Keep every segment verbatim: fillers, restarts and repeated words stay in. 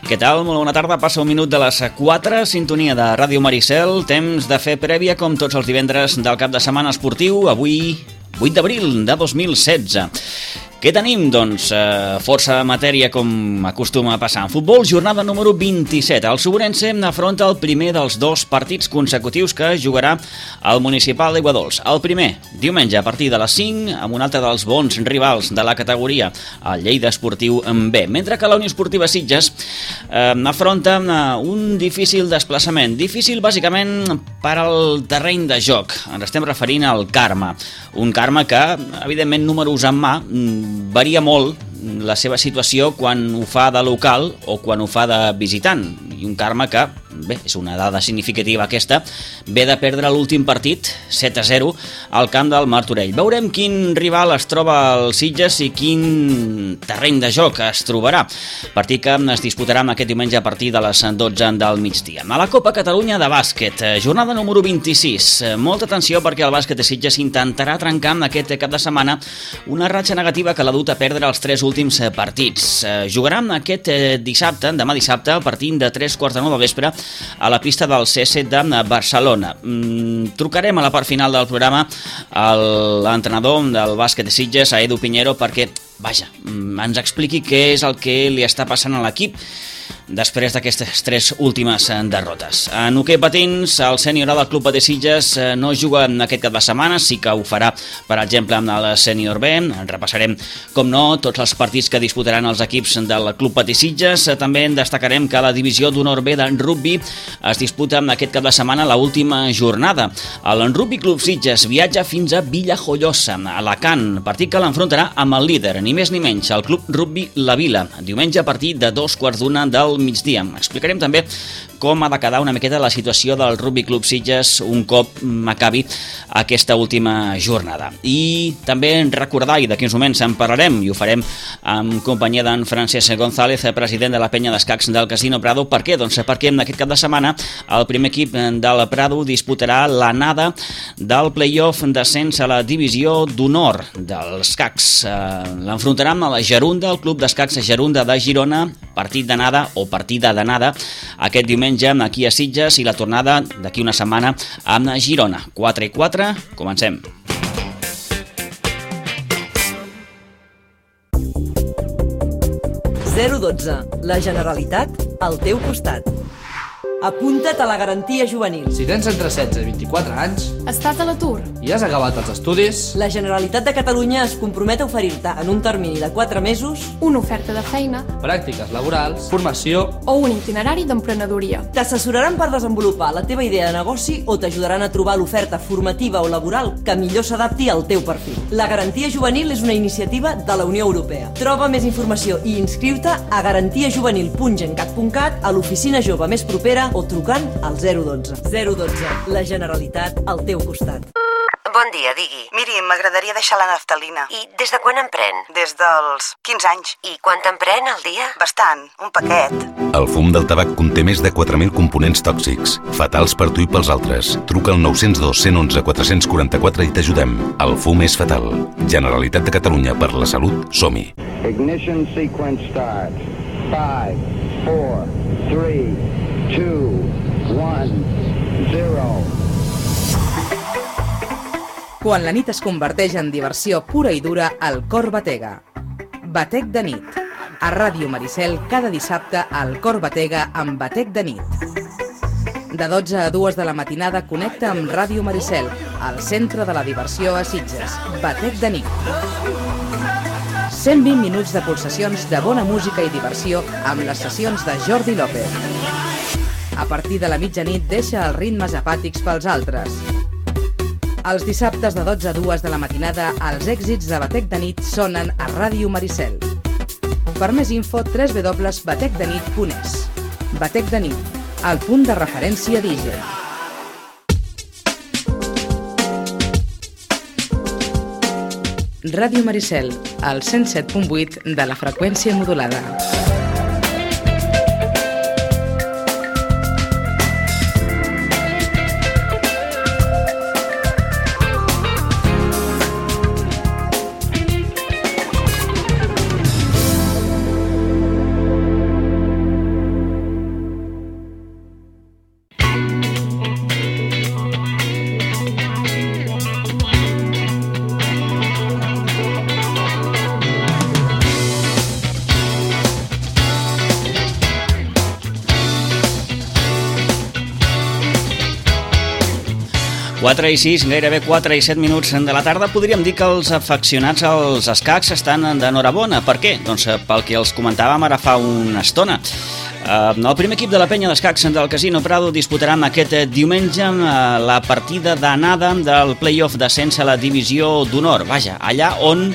Què tal? Molt bona tarda. Passa un minut de les quatre, sintonia de Ràdio Maricel. Temps de fer prèvia, com tots els divendres del cap de setmana esportiu. Avui, vuit d'abril de dos mil setze. Què tenim? Doncs eh, força matèria, com acostuma a passar en futbol. Jornada número vint-i-set. El Soborense afronta el primer dels dos partits consecutius que jugarà al Municipal d'Aiguadols. El primer, diumenge, a partir de les cinc, amb un altre dels bons rivals de la categoria, el Lleida Esportiu B. Mentre que la Unió Esportiva Sitges eh, afronta un difícil desplaçament. Difícil, bàsicament, per al terreny de joc. Ens estem referint al Carme. Un Carme que, evidentment, números en mà, varia molt la seva situació quan ho fa de local o quan ho fa de visitant. I un Carme que, bé, és una dada significativa aquesta, ve de perdre l'últim partit, set a zero, al camp del Martorell. Veurem quin rival es troba al Sitges i quin terreny de joc es trobarà. Partit que es disputarà aquest diumenge a partir de les dotze del migdia. A la Copa Catalunya de bàsquet, jornada número vint-i-sis. Molta atenció perquè el bàsquet de Sitges intentarà trencar en aquest cap de setmana una ratxa negativa que l'ha dut a perdre els tres últims partits. Jugaran aquest dissabte, demà dissabte, a partir de tres quarts de nou del vespre, a la pista del C S de Barcelona. Mm, trucarem a la part final del programa a l'entrenador del bàsquet de Sitges, a Edu Piñero, perquè, vaja, ens expliqui què és el que li està passant a l'equip després d'aquestes tres últimes derrotes. En hoquei patins, el sènior A del Club de Sitges no juga en aquest cap de setmana, sí que ho farà, per exemple, amb el sènior B. Repassarem, com no, tots els partits que disputaran els equips del Club de Sitges. També en destacarem que la divisió d'honor B de rugby es disputa en aquest cap de setmana l'última jornada. El Rugby Club Sitges viatja fins a Villajoyosa, a Alacant, partit que l'enfrontarà amb el líder, ni més ni menys, el Club Rugby La Vila, diumenge a partir de dos quarts d'una del migdia. Explicarem també com ha de quedar una miqueta la situació del Rugby Club Sitges un cop acabi aquesta última jornada. I també recordar, i d'aquí uns moments en parlarem, i ho farem en companyia d'en Francesc González, president de la penya d'escacs del Casino Prado. Per què? Doncs perquè en aquest cap de setmana el primer equip del Prado disputarà l'anada del play-off d'ascens a la divisió d'honor dels escacs. L'enfrontarà amb la Gerunda, el Club d'Escacs Gerunda de Girona, partit d'anada o partida d'anada aquest diumenge aquí a Sitges i la tornada d'aquí una setmana amb Girona. quatre i quatre, comencem. zero dotze. La Generalitat al teu costat. Apunta't a la garantia juvenil. Si tens entre setze i vint-i-quatre anys, estàs a l'atur i has acabat els estudis, la Generalitat de Catalunya es compromet a oferir-te en un termini de quatre mesos una oferta de feina, pràctiques laborals, formació o un itinerari d'emprenedoria. T'assessoraran per desenvolupar la teva idea de negoci o t'ajudaran a trobar l'oferta formativa o laboral que millor s'adapti al teu perfil. La garantia juvenil és una iniciativa de la Unió Europea. Troba més informació i inscriu-te a garantia juvenil punt gencat punt cat, a l'oficina jove més propera o trucant al zero dotze. zero dotze. La Generalitat al teu costat. Bon dia, digui. Miri, m'agradaria deixar la naftalina. I des de quan en pren? Des dels quinze anys. I quant en pren al dia? Bastant, un paquet. El fum del tabac conté més de quatre mil components tòxics, fatals per tu i pels altres. Truca al nou zero dos, un u un, quatre quatre quatre i t'ajudem. El fum és fatal. Generalitat de Catalunya, per la salut, som-hi. Ignition sequence start. five, four, three, two, one, zero. Quan la nit es converteix en diversió pura i dura, el cor batega. Batec de nit. A Ràdio Maricel, cada dissabte, el cor batega amb Batec de nit. De dotze a dues de la matinada connecta amb Ràdio Maricel, al centre de la diversió a Sitges. Batec de nit. cent vint minuts de pulsacions de bona música i diversió amb les sessions de Jordi López. A partir de la mitjanit deixa els ritmes apàtics pels altres. Els dissabtes de dotze a dues de la matinada, els èxits de Batec de nit sonen a Ràdio Maricel. Per més info, w w w punt batec de nit punt es. Batec de nit, el punt de referència D J. Ràdio Maricel, al cent set punt vuit de la freqüència modulada. quatre i sis, gairebé quatre i set minuts de la tarda. Podríem dir que els afeccionats als escacs estan d'enhorabona. Per què? Doncs pel que els comentàvem ara fa una estona. El primer equip de la penya d'escacs del Casino Prado disputarà aquest diumenge la partida d'anada del play-off d'ascens a la divisió d'honor. Vaja, allà on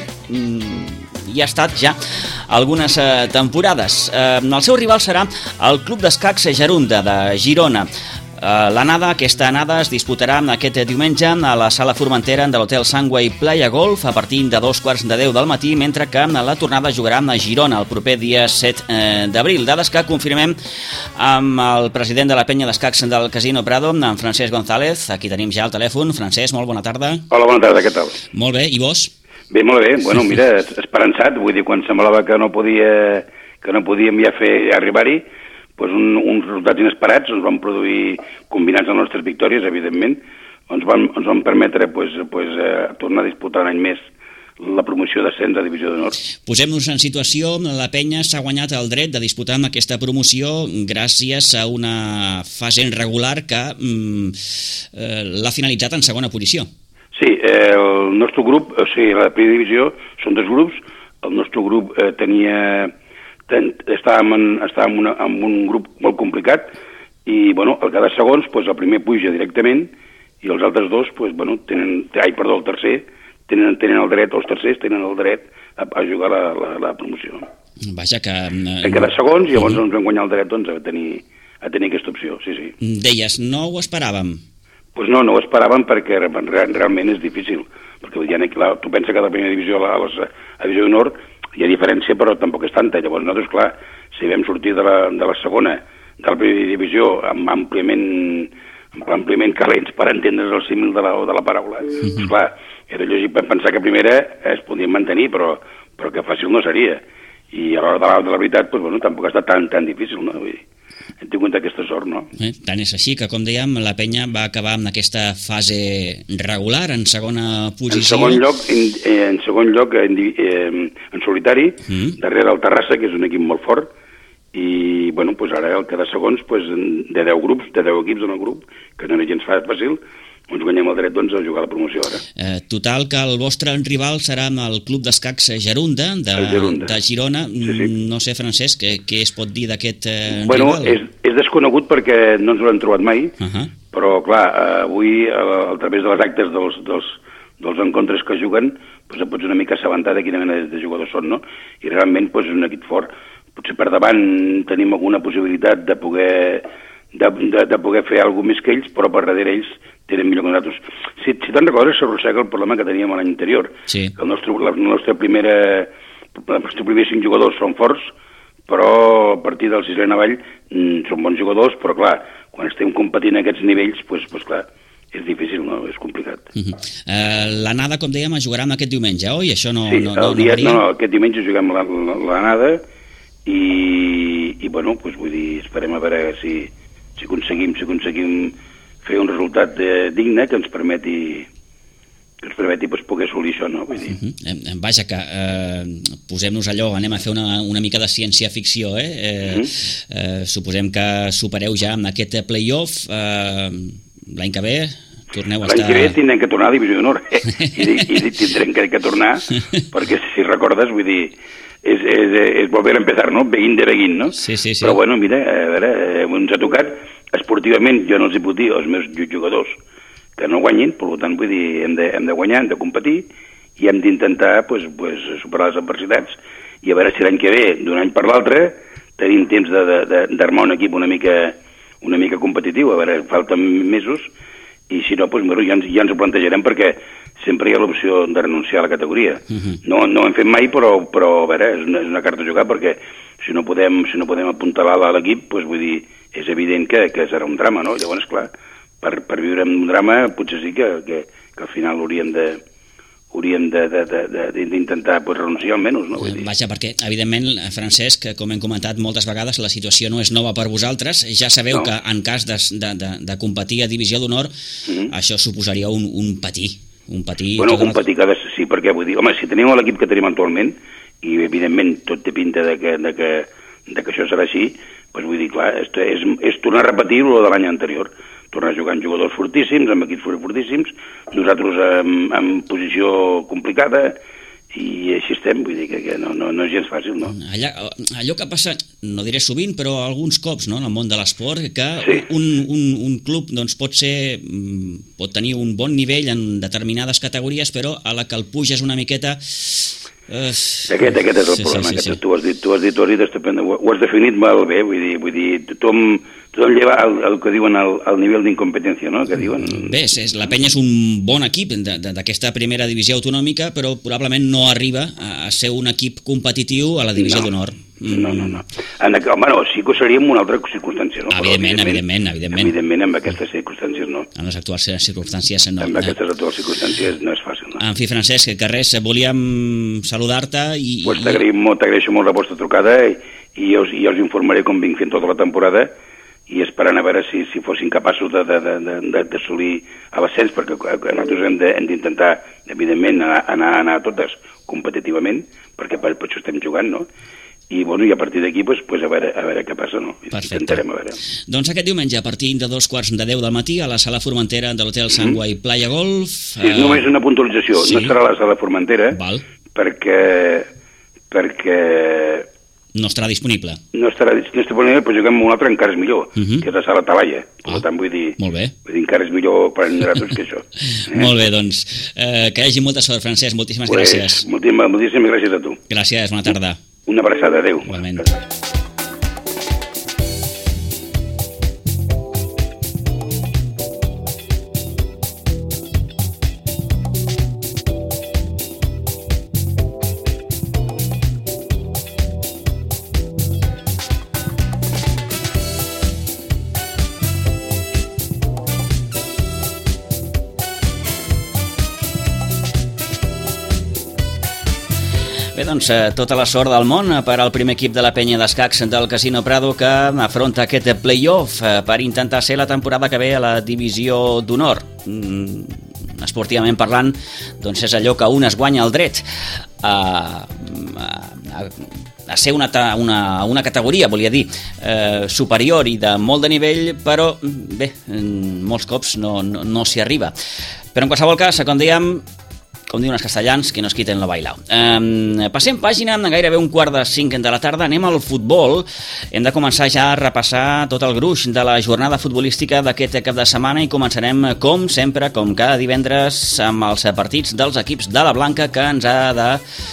hi ha estat ja algunes temporades. El seu rival serà el Club d'Escacs Gerunda de Girona. L'anada, aquesta anada es disputarà aquest diumenge a la sala Formentera de l'Hotel Sunway Playa Golf a partir de dos quarts de deu del matí, mentre que la tornada jugarà a Girona el proper dia set d'abril. Dades que confirmem amb el president de la penya d'escacs del Casino Prado, en Francesc González. Aquí tenim ja el telèfon. Francesc, molt bona tarda. Hola, bona tarda, què tal? Molt bé, i vos? Bé, molt bé. Bueno, mira, esperançat, vull dir, quan semblava que no podia, que no podíem ja fer arribar-hi, doncs un, uns resultats inesperats ens van produir, combinats amb les nostres victòries, evidentment, ens van, ens van permetre pues, pues, eh, tornar a disputar un any més la promoció d'ascens a Divisió d'Honor. Posem-nos en situació, la penya s'ha guanyat el dret de disputar amb aquesta promoció gràcies a una fase irregular que mm, eh, l'ha finalitzat en segona posició. Sí, eh, el nostre grup, o sigui, la primera divisió són dos grups, el nostre grup eh, tenia... estàvem, en, estàvem una, en un grup molt complicat i, bueno, al cada segons, pues, el primer puja directament i els altres dos, pues, bueno, tenen, ai, perdó, el tercer, tenen, tenen el dret, els tercers tenen el dret a, a jugar la, la, la promoció. Vaja que... En cada segons, i llavors uh -huh. ens vam guanyar el dret, doncs, a tenir, a tenir aquesta opció, sí, sí. Deies, no ho esperàvem? Pues no, no ho esperàvem perquè realment és difícil, perquè ja, clar, tu penses que a la primera divisió, a la, a la divisió d'honor, hi ha diferència, però tampoc és tanta. Llavors nosaltres, clar, si vam sortir de la, de la segona, de la primera divisió, amb àmpliament, àmpliament calents, per entendre's el símil de la, de la paraula, mm-hmm. doncs clar, era lògic pensar que primera es podien mantenir, però, però que fàcil no seria. I a l'hora de la, de la veritat, doncs, bueno, tampoc ha estat tan, tan difícil, no? Vull dir, hem tingut aquesta sort, no? Eh, tant és així que, com dèiem, la penya va acabar amb aquesta fase regular, en segona posició. En segon lloc, en, en, segon lloc, en, en solitari, mm. darrere el Terrassa, que és un equip molt fort, i, bueno, pues ara, al cada segons, pues, de deu grups, de deu equips en el grup, que no era gens fàcil, ens guanyem el dret, doncs, a jugar a la promoció ara. Eh, total, que el vostre rival serà el Club d'Escacs Gerunda, de, Gerunda, de Girona. Sí, sí. No sé, Francesc, què, què es pot dir d'aquest eh, bueno, rival? És, és desconegut perquè no ens l'hem trobat mai, uh -huh. però, clar, avui, a, a través de les actes dels, dels, dels encontres que juguen, doncs, pots una mica assabentar de quina mena de jugadors són, no? I realment, doncs, és un equip fort. Potser per davant tenim alguna possibilitat de poder, de, de, de poder fer alguna més que ells, però per darrere ells tenen millor que nosaltres. Si, si te'n recordes, s'arrossega el problema que teníem l'any anterior. Sí. El nostre, la nostra primera, els nostres primers cinc jugadors són forts, però a partir del sisè en avall mm, són bons jugadors, però clar, quan estem competint a aquests nivells, doncs, pues, clar, és difícil, no? És complicat. Uh -huh. uh, l'anada, com dèiem, es jugarà aquest diumenge, oi? Això no, sí, no, el no, dia, no, no, no, aquest diumenge juguem l'anada i, i bueno, pues, vull dir, esperem a veure si, si aconseguim, si aconseguim fer un resultat eh, digne que ens permeti que ens permeti pues, poder assolir això, no? Vull dir. Uh -huh. Vaja, que eh, posem-nos allò, anem a fer una, una mica de ciència-ficció, eh? Eh, uh -huh. eh? Suposem que supereu ja amb aquest play-off, eh, l'any que ve torneu a estar... L'any que ve tindrem que tornar a Divisió d'Honor, eh? I, i tindrem que, que tornar, perquè si recordes, vull dir, és, és, és volver a empezar, no? Beguin de beguin, no? Sí, sí, sí. Però bueno, mira, a veure, ens ha tocat, esportivament jo no els hi puc dir als meus jugadors que no guanyin, per tant, vull dir, hem de, hem de guanyar, hem de competir i hem d'intentar pues, pues, superar les adversitats i a veure si l'any que ve, d'un any per l'altre, tenim temps d'armar un equip una mica, una mica competitiu, a veure, falten mesos, i si no, doncs, bueno, ja, ens, ja ens ho plantejarem perquè sempre hi ha l'opció de renunciar a la categoria. Uh-huh. No, no ho hem fet mai, però, però a veure, és una, és una carta a jugar perquè si no podem, si no podem apuntalar a l'equip, doncs, vull dir, és evident que, que serà un drama, no? Llavors, clar, per, per viure en un drama potser sí que, que, que al final hauríem de hauríem d'intentar pues, renunciar almenys, no? Vull dir. Vaja, perquè, evidentment, Francesc, com hem comentat moltes vegades, la situació no és nova per vosaltres. Ja sabeu no. que en cas de, de, de, de competir a Divisió d'Honor, mm-hmm. això suposaria un, un patí. Un patí... Bueno, un patí que sí, perquè vull dir, home, si tenim l'equip que tenim actualment, i evidentment tot té pinta de que, de que, de que això serà així, doncs vull dir, clar, és, és, és tornar a repetir lo de l'any anterior, tornar a jugar amb jugadors fortíssims, amb equips fortíssims, nosaltres en, en posició complicada, i així estem, vull dir que, que no, no, no és gens fàcil, no? Allà, allò que passa, no diré sovint, però alguns cops, no?, en el món de l'esport, que sí. un, un, un club doncs, pot ser, pot tenir un bon nivell en determinades categories, però a la que el puges una miqueta... Uh, aquest, aquest és el sí, problema, sí, sí, aquest, sí. tu has dit, tu has dit, tu has dit, estupendo, ho, ho has definit molt bé, vull dir, vull dir tothom, tothom lleva el, el que diuen el, el nivell d'incompetència, no?, que diuen... Bé, és, la Penya és un bon equip d'aquesta primera divisió autonòmica, però probablement no arriba a, a ser un equip competitiu a la divisió no. d'honor. No, no, no. En aqu... Bueno, sí que ho seria en una altra circumstància, no? Evidentment, Però, evidentment, evidentment. Evidentment, amb aquestes circumstàncies, no. En les actuals circumstàncies, no. Amb aquestes actuals circumstàncies no és fàcil, no. En fi, Francesc, que res, volíem saludar-te i... Pues t'agraïm molt, t'agraeixo molt la vostra trucada i, i, jo, i jo us informaré com vinc fent tota la temporada i esperant a veure si, si fossin capaços d'assolir l'ascens, perquè nosaltres hem d'intentar, evidentment, anar, anar, anar a totes competitivament, perquè per, per això estem jugant, no? I, bueno, i a partir d'aquí, pues, pues a, veure, a veure què passa, no? Perfecte. Intentarem a veure. Doncs aquest diumenge, a partir de dos quarts de deu del matí, a la sala Formentera de l'Hotel Sunway mm-hmm. Playa Golf... Sí, és només una puntualització. Sí. No serà a la sala Formentera, Val. perquè... perquè... No estarà disponible. No estarà disponible, però juguem amb un altre encara és millor, mm-hmm. que és la sala Talaia. Per ah, tant, vull dir, molt bé. Vull dir, encara és millor per a nosaltres que això. Eh? Molt bé, doncs, eh, que hi hagi molta sort, Francesc, moltíssimes pues, gràcies. Moltíssimes, moltíssimes gràcies a tu. Gràcies, bona tarda. Una abraçada, adéu. Igualment. Bé, doncs, tota la sort del món per al primer equip de la penya d'escacs del Casino Prado que afronta aquest play-off per intentar ser la temporada que ve a la divisió d'honor. Mm, esportivament parlant, doncs és allò que un es guanya el dret a, a, a ser una, una, una categoria, volia dir, eh, superior i de molt de nivell, però bé, molts cops no, no, no s'hi arriba. Però en qualsevol cas, com dèiem, com diuen els castellans, que no es quiten lo bailao. Eh, passem pàgina, gairebé un quart de cinc de la tarda, anem al futbol. Hem de començar ja a repassar tot el gruix de la jornada futbolística d'aquest cap de setmana i començarem, com sempre, com cada divendres, amb els partits dels equips de la Blanca que ens ha de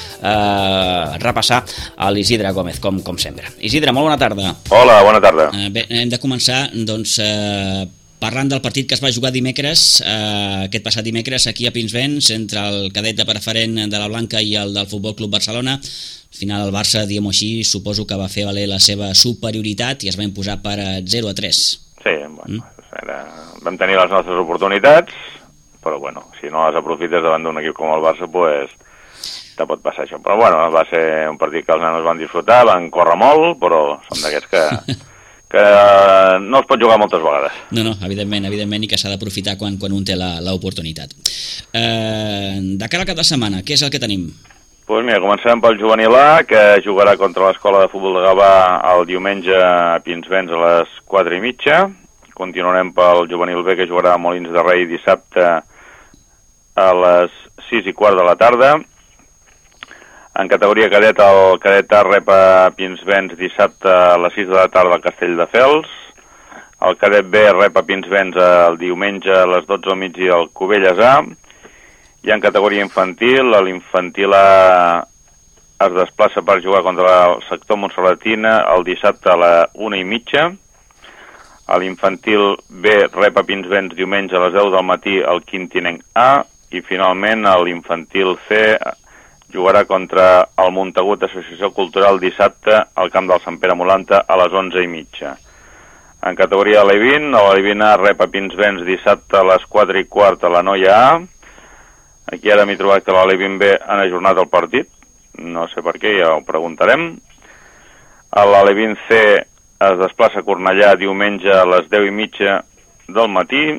eh, repassar a l'Isidre Gómez, com, com sempre. Isidre, molt bona tarda. Hola, bona tarda. Eh, bé, hem de començar, doncs... Eh, parlant del partit que es va jugar dimecres, eh, aquest passat dimecres, aquí a Pinsbens, entre el cadet de preferent de la Blanca i el del Futbol Club Barcelona. Al final el Barça, diguem-ho així, suposo que va fer valer la seva superioritat i es va imposar per zero a tres. Sí, bueno, mm? era... vam tenir les nostres oportunitats, però bueno, si no les aprofites davant d'un equip com el Barça, pues, te pot passar això. Però bueno, va ser un partit que els nanos van disfrutar, van córrer molt, però són d'aquests que... que no es pot jugar moltes vegades. No, no, evidentment, evidentment, i que s'ha d'aprofitar quan, quan un té l'oportunitat. Eh, de cara al cap de setmana, què és el que tenim? Doncs pues mira, començarem pel juvenil A, que jugarà contra l'Escola de Futbol de Gavà el diumenge a Pinsbens a les quatre i mitja. Continuarem pel juvenil B, que jugarà a Molins de Rei dissabte a les sis i quart de la tarda. En categoria cadet, el cadet A rep a Pinsbens dissabte a les sis de la tarda al Castelldefels. El cadet B rep a Pinsbens el diumenge a les dotze del migdia al Cubelles A. I en categoria infantil, l'infantil A es desplaça per jugar contra el sector Montserratina el dissabte a la una i mitja. L'infantil B rep a Pinsbens diumenge a les deu del matí al Quintinenc A. I finalment l'infantil C jugarà contra el Montagut Associació Cultural dissabte al camp del Sant Pere Molanta a les onze i mitja. En categoria l'E vint, l'E vint A rep a Pinsbens dissabte a les quatre i quart a la Noia A. Aquí ara m'he trobat que l'E vint B han ajornat el partit, no sé per què, ja ho preguntarem. L'E vint C es desplaça a Cornellà diumenge a les deu i mitja del matí.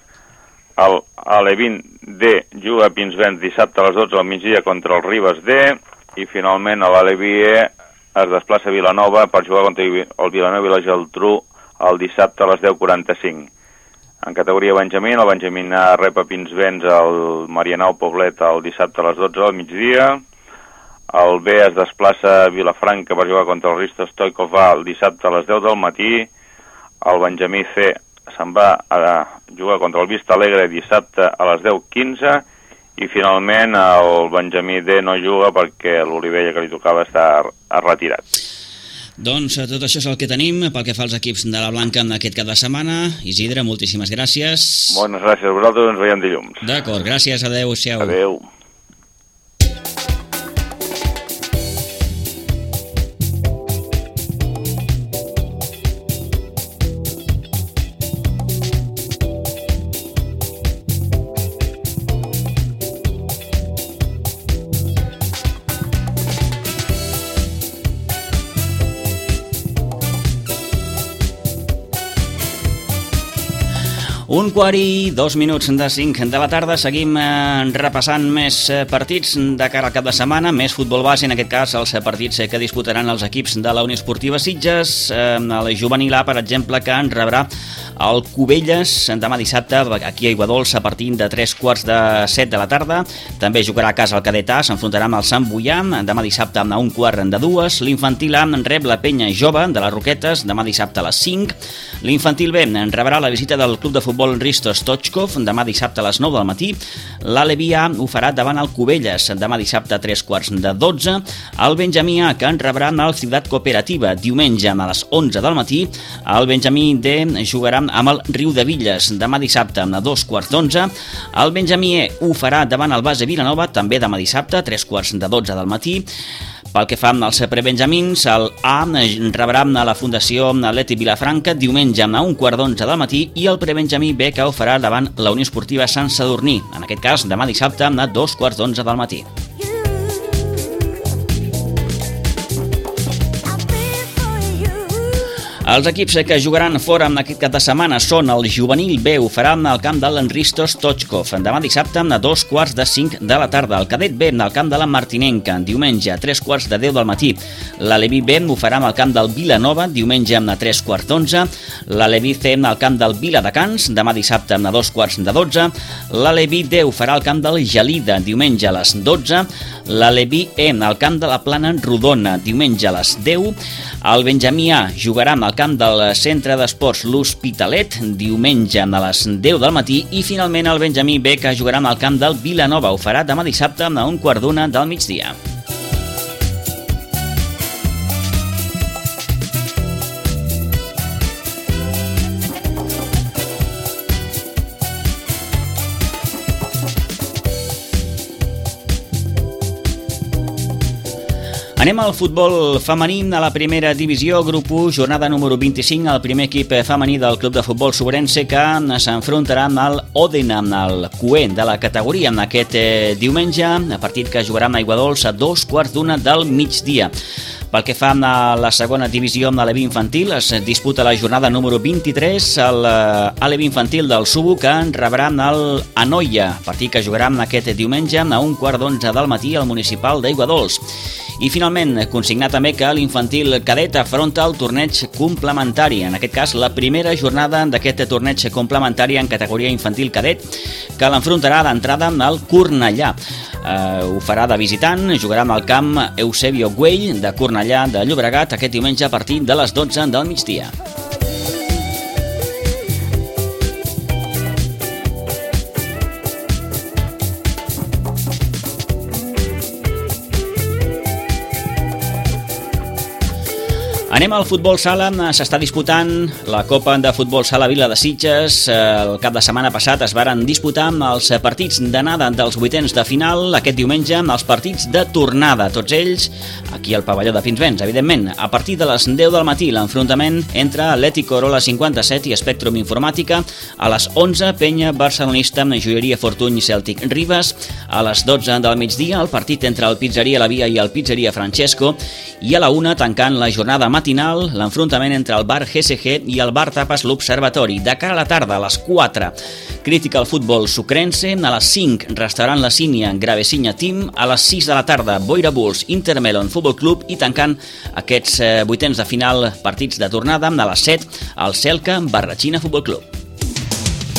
L'E vint D juga a Pinsbens dissabte a les dotze del migdia contra el Ribes D. I finalment l'E vint E es desplaça a Vilanova per jugar contra el Vilanova i la Geltrú el dissabte a les deu quaranta-cinc. En categoria Benjamín, el Benjamín A rep a Pinsbens el Marianao Poblet el dissabte a les dotze del migdia. El B es desplaça a Vilafranca per jugar contra el Risto Stoikov A el dissabte a les deu del matí. El Benjamí C se'n va a jugar contra el Vista Alegre dissabte a les deu quinze. I finalment el Benjamí D no juga perquè l'Olivella que li tocava està retirat. Doncs tot això és el que tenim pel que fa als equips de la Blanca en aquest cap de setmana. Isidre, moltíssimes gràcies. Bones gràcies a vosaltres, ens veiem dilluns. D'acord, gràcies, adeu-siau. Adeu. Un quart i dos minuts de cinc de la tarda. Seguim eh, repassant més eh, partits de cara al cap de setmana, més futbol base, en aquest cas els partits eh, que disputaran els equips de la Unió Esportiva Sitges. Eh, el juvenil A, per exemple, que en rebrà el Cubelles demà dissabte aquí a Aiguadols a partir de tres quarts de set de la tarda. També jugarà a casa el cadet A, s'enfrontarà amb el Sant Boià demà dissabte a un quart de dues. L'infantil A rep la Penya Jove de les Roquetes demà dissabte a les cinc. L'infantil B en rebrà la visita del club de futbol Risto Stoikov demà dissabte a les nou del matí. L'Alevi A ho farà davant el Cubelles demà dissabte a tres quarts de dotze. El Benjamí A, que en rebrà el Ciutat Cooperativa diumenge a les onze del matí. El Benjamí D jugarà amb el Riu de Villes demà dissabte a dos quarts d'onze. El Benjamí E ho farà davant el Base Vilanova també demà dissabte a tres quarts de dotze del matí. Pel que fa als prebenjamins, el A rebrà a la Fundació Atleti Vilafranca diumenge a un quart d'onze del matí i el prebenjamí B, que ho farà davant la Unió Esportiva Sant Sadurní, en aquest cas demà dissabte a dos quarts d'onze del matí. Els equips que jugaran fora en aquest cap de setmana són el juvenil B, ho farà al camp de l'Enristo Stoikov demà dissabte a dos quarts de cinc de la tarda. El cadet B al camp de la Martinenca diumenge a tres quarts de deu del matí. L'Alevi B ho farà al camp del Vilanova diumenge a tres quarts d'onze. L'Alevi C al camp del Viladecans demà dissabte a dos quarts de dotze. L'Alevi D ho farà al camp del Gelida diumenge a les dotze. L'Alevi E al camp de la Plana Rodona diumenge a les deu. El Benjamí A jugarà al camp del Centre d'Esports L'Hospitalet diumenge a les deu del matí i finalment el Benjamí B, que jugarà al camp del Vilanova, ho farà demà dissabte a un quart d'una del migdia. Anem al futbol femení a la primera divisió, grup u, jornada número vint-i-cinc, el primer equip femení del club de futbol Sobrense, que s'enfrontarà amb el Òdena, el cué de la categoria, en aquest diumenge, a partit que jugarà amb Aiguadols a dos quarts d'una del migdia. Pel que fa a la segona divisió amb l'Alevi infantil, es disputa la jornada número vint-i-tres, l'Alevi infantil del Subo, que en rebrà el Anoia, partit que jugarà aquest diumenge a un quart d'onze del matí al municipal d'Aiguadols. I finalment, consignar també que l'infantil cadet afronta el torneig complementari, en aquest cas la primera jornada d'aquest torneig complementari en categoria infantil cadet, que l'enfrontarà d'entrada amb el Cornellà. Eh, ho farà de visitant, jugarà amb el camp Eusebio Güell de Cornellà de Llobregat aquest diumenge a partir de les dotze del migdia. Anem al futbol sala, s'està disputant la Copa de Futbol Sala Vila de Sitges. El cap de setmana passat es varen disputar els partits d'anada dels vuitens de final, aquest diumenge amb els partits de tornada, tots ells aquí al pavelló de Pinsbens, evidentment. A partir de les deu del matí, l'enfrontament entre Atlètic Corola cinquanta-set i Spectrum Informàtica. A les onze, Penya Barcelonista amb Joieria Fortuny Cèltic Ribes. A les dotze del migdia, el partit entre el Pizzeria La Via i el Pizzeria Francesco. I a la una, tancant la jornada matinal, l'enfrontament entre el bar G C G i el bar Tapes L'Observatori. De cara a la tarda, a les quatre, Critical Futbol Sucrense. A les cinc, Restaurant La Sínia Gravesinya Team. A les sis de la tarda, Boira Bulls Intermelon Futbol Club. I tancant aquests eh, vuitens de final, partits de tornada, a les set, el Celca Barratxina Futbol Club.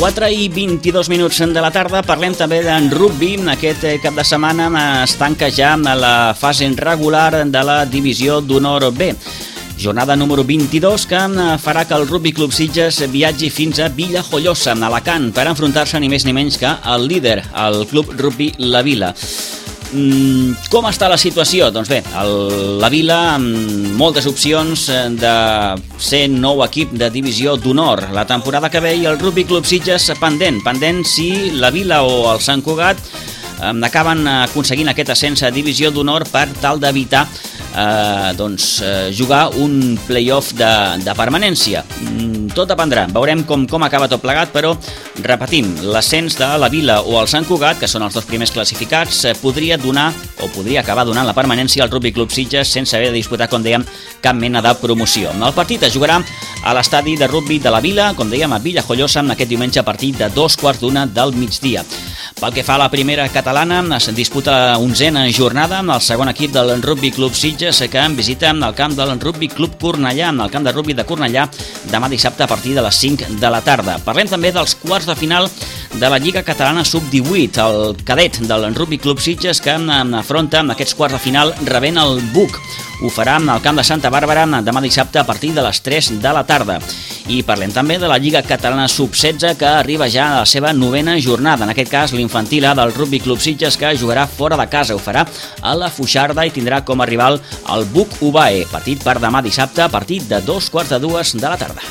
quatre i vint-i-dos minuts de la tarda. Parlem també d'en rugby. Aquest cap de setmana es tanca ja la fase regular de la divisió d'honor B. Jornada número vint-i-dos que farà que el Rugby Club Sitges viatgi fins a Villajoyosa, a Alacant, per enfrontar-se ni més ni menys que al líder, el Club Rugby La Vila. Mm, com està la situació? Doncs bé, el, la Vila amb moltes opcions de ser nou equip de divisió d'honor la temporada que ve, i el Rugby Club Sitges pendent, pendent si la Vila o el Sant Cugat eh, acaben aconseguint aquest ascens a divisió d'honor per tal d'evitar eh, doncs, eh, jugar un play-off de, de permanència. Mm, tot dependrà, veurem com, com acaba tot plegat, però repetim, l'ascens de la Vila o el Sant Cugat, que són els dos primers classificats, eh, podria donar o podria acabar donant la permanència al Rugby Club Sitges sense haver de disputar, com dèiem, cap mena de promoció. El partit es jugarà a l'estadi de rugby de la Vila, com dèiem, a Villajoyosa, aquest diumenge a partir de dos quarts d'una del migdia. Pel que fa a la primera catalana, es disputa la onzena jornada amb el segon equip del Rugby Club Sitges, que en visita el camp del Rugby Club Cornellà, el camp de rugby de Cornellà, demà dissabte a partir de les cinc de la tarda. Parlem també dels quarts de final de la Lliga Catalana sub divuit, el cadet del Rugby Club Sitges, que afronta aquests quarts de final rebent el B U C. Ho farà al camp de Santa Bàrbara demà dissabte a partir de les tres de la tarda. I parlem també de la Lliga Catalana sub setze, que arriba ja a la seva novena jornada. En aquest cas, l'infantil A del Rugby Club Sitges, que jugarà fora de casa. Ho farà a la Fuixarda i tindrà com a rival el B U C U B A E. Partit per demà dissabte a partir de dos quarts de dues de la tarda.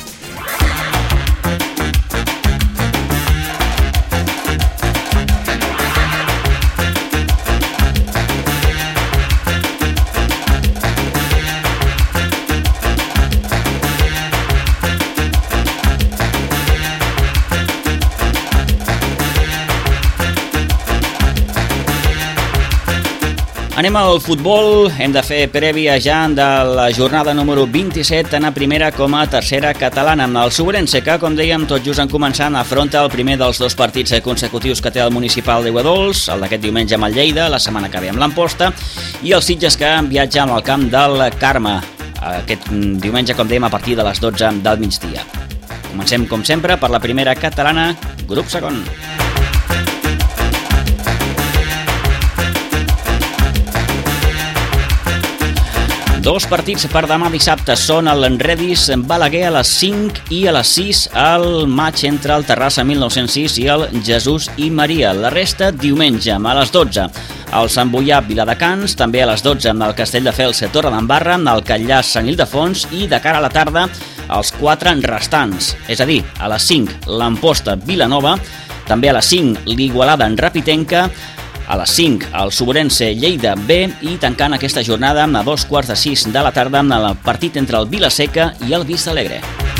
Anem al futbol, hem de fer prèvia ja de la jornada número vint-i-set, tant a primera com a tercera catalana. El Sobrense, que, com dèiem, tot just en començant, afronta el primer dels dos partits consecutius que té el municipal d'Aiguadols, el d'aquest diumenge amb el Lleida, la setmana que ve amb l'Amposta, i el Sitges, que viatja al camp del Carme, aquest diumenge, com dèiem, a partir de les dotze del migdia. Comencem, com sempre, per la primera catalana, grup segon. Dos partits per demà dissabte són el Redis Balaguer a les cinc i a les sis el maig entre el Terrassa mil nou-cents sis i el Jesús i Maria. La resta diumenge a les dotze el Sant Boià Viladecans, també a les dotze amb el Castelldefels Torredembarra, el Catllà Sant Ildefons, i de cara a la tarda els quatre restants, és a dir, a les cinc l'Amposta Vilanova, també a les cinc l'Igualada en Rapitenca, a les cinc el Sobrense Lleida B, i tancant aquesta jornada a dos quarts de sis de la tarda amb el partit entre el Vilaseca i el Vista Alegre.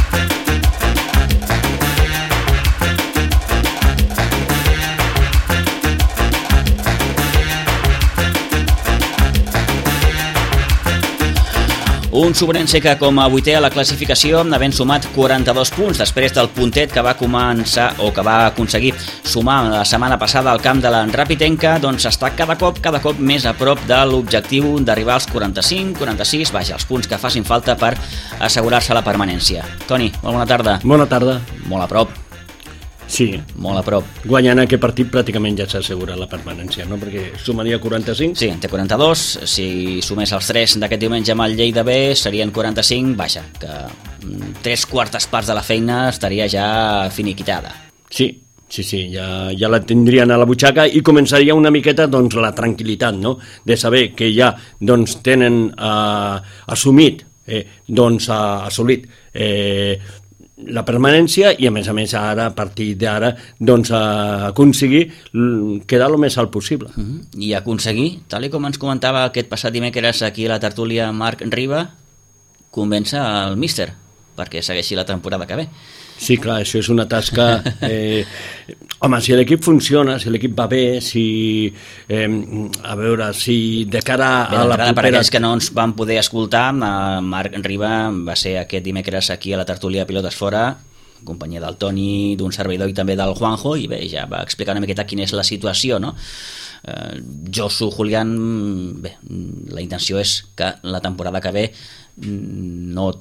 Un Sobrense que, com a vuitè a la classificació, havent sumat quaranta-dos punts després del puntet que va començar o que va aconseguir sumar la setmana passada al camp de la Rapitenca, doncs està cada cop cada cop més a prop de l'objectiu d'arribar als quaranta-cinc, quaranta-sis, vaja, els punts que facin falta per assegurar-se la permanència. Toni, molt bona tarda. Bona tarda. Molt a prop. Sí. Molt a prop. Guanyant aquest partit pràcticament ja s'assegura la permanència, no? Perquè sumaria quaranta-cinc. Sí, té quaranta-dos. Si sumés els tres d'aquest diumenge amb el Lleida B, serien quaranta-cinc. Vaja, que tres quartes parts de la feina estaria ja finiquitada. Sí, sí, sí, ja, ja la tindrien a la butxaca i començaria una miqueta doncs, la tranquil·litat, no? De saber que ja doncs, tenen eh, assumit, eh, doncs, eh, assolit eh, la permanència i a més a més ara a partir d'ara doncs aconseguir quedar el més alt possible. Uh-huh. I aconseguir, tal com ens comentava aquest passat dimecres aquí a la tertúlia Marc Riba, convèncer el míster perquè segueixi la temporada que ve. Sí, clar, això és una tasca... Eh, home, si l'equip funciona, si l'equip va bé, si... Eh, a veure, si de cara bé, a la propera... Per aquells que no ens van poder escoltar, Marc Riba va ser aquest dimecres aquí a la tertúlia Pilotes Fora, en companyia del Toni, d'un servidor i també del Juanjo, i bé, ja va explicar una miqueta quina és la situació, no? Eh, Josu, Julián, bé, la intenció és que la temporada que ve no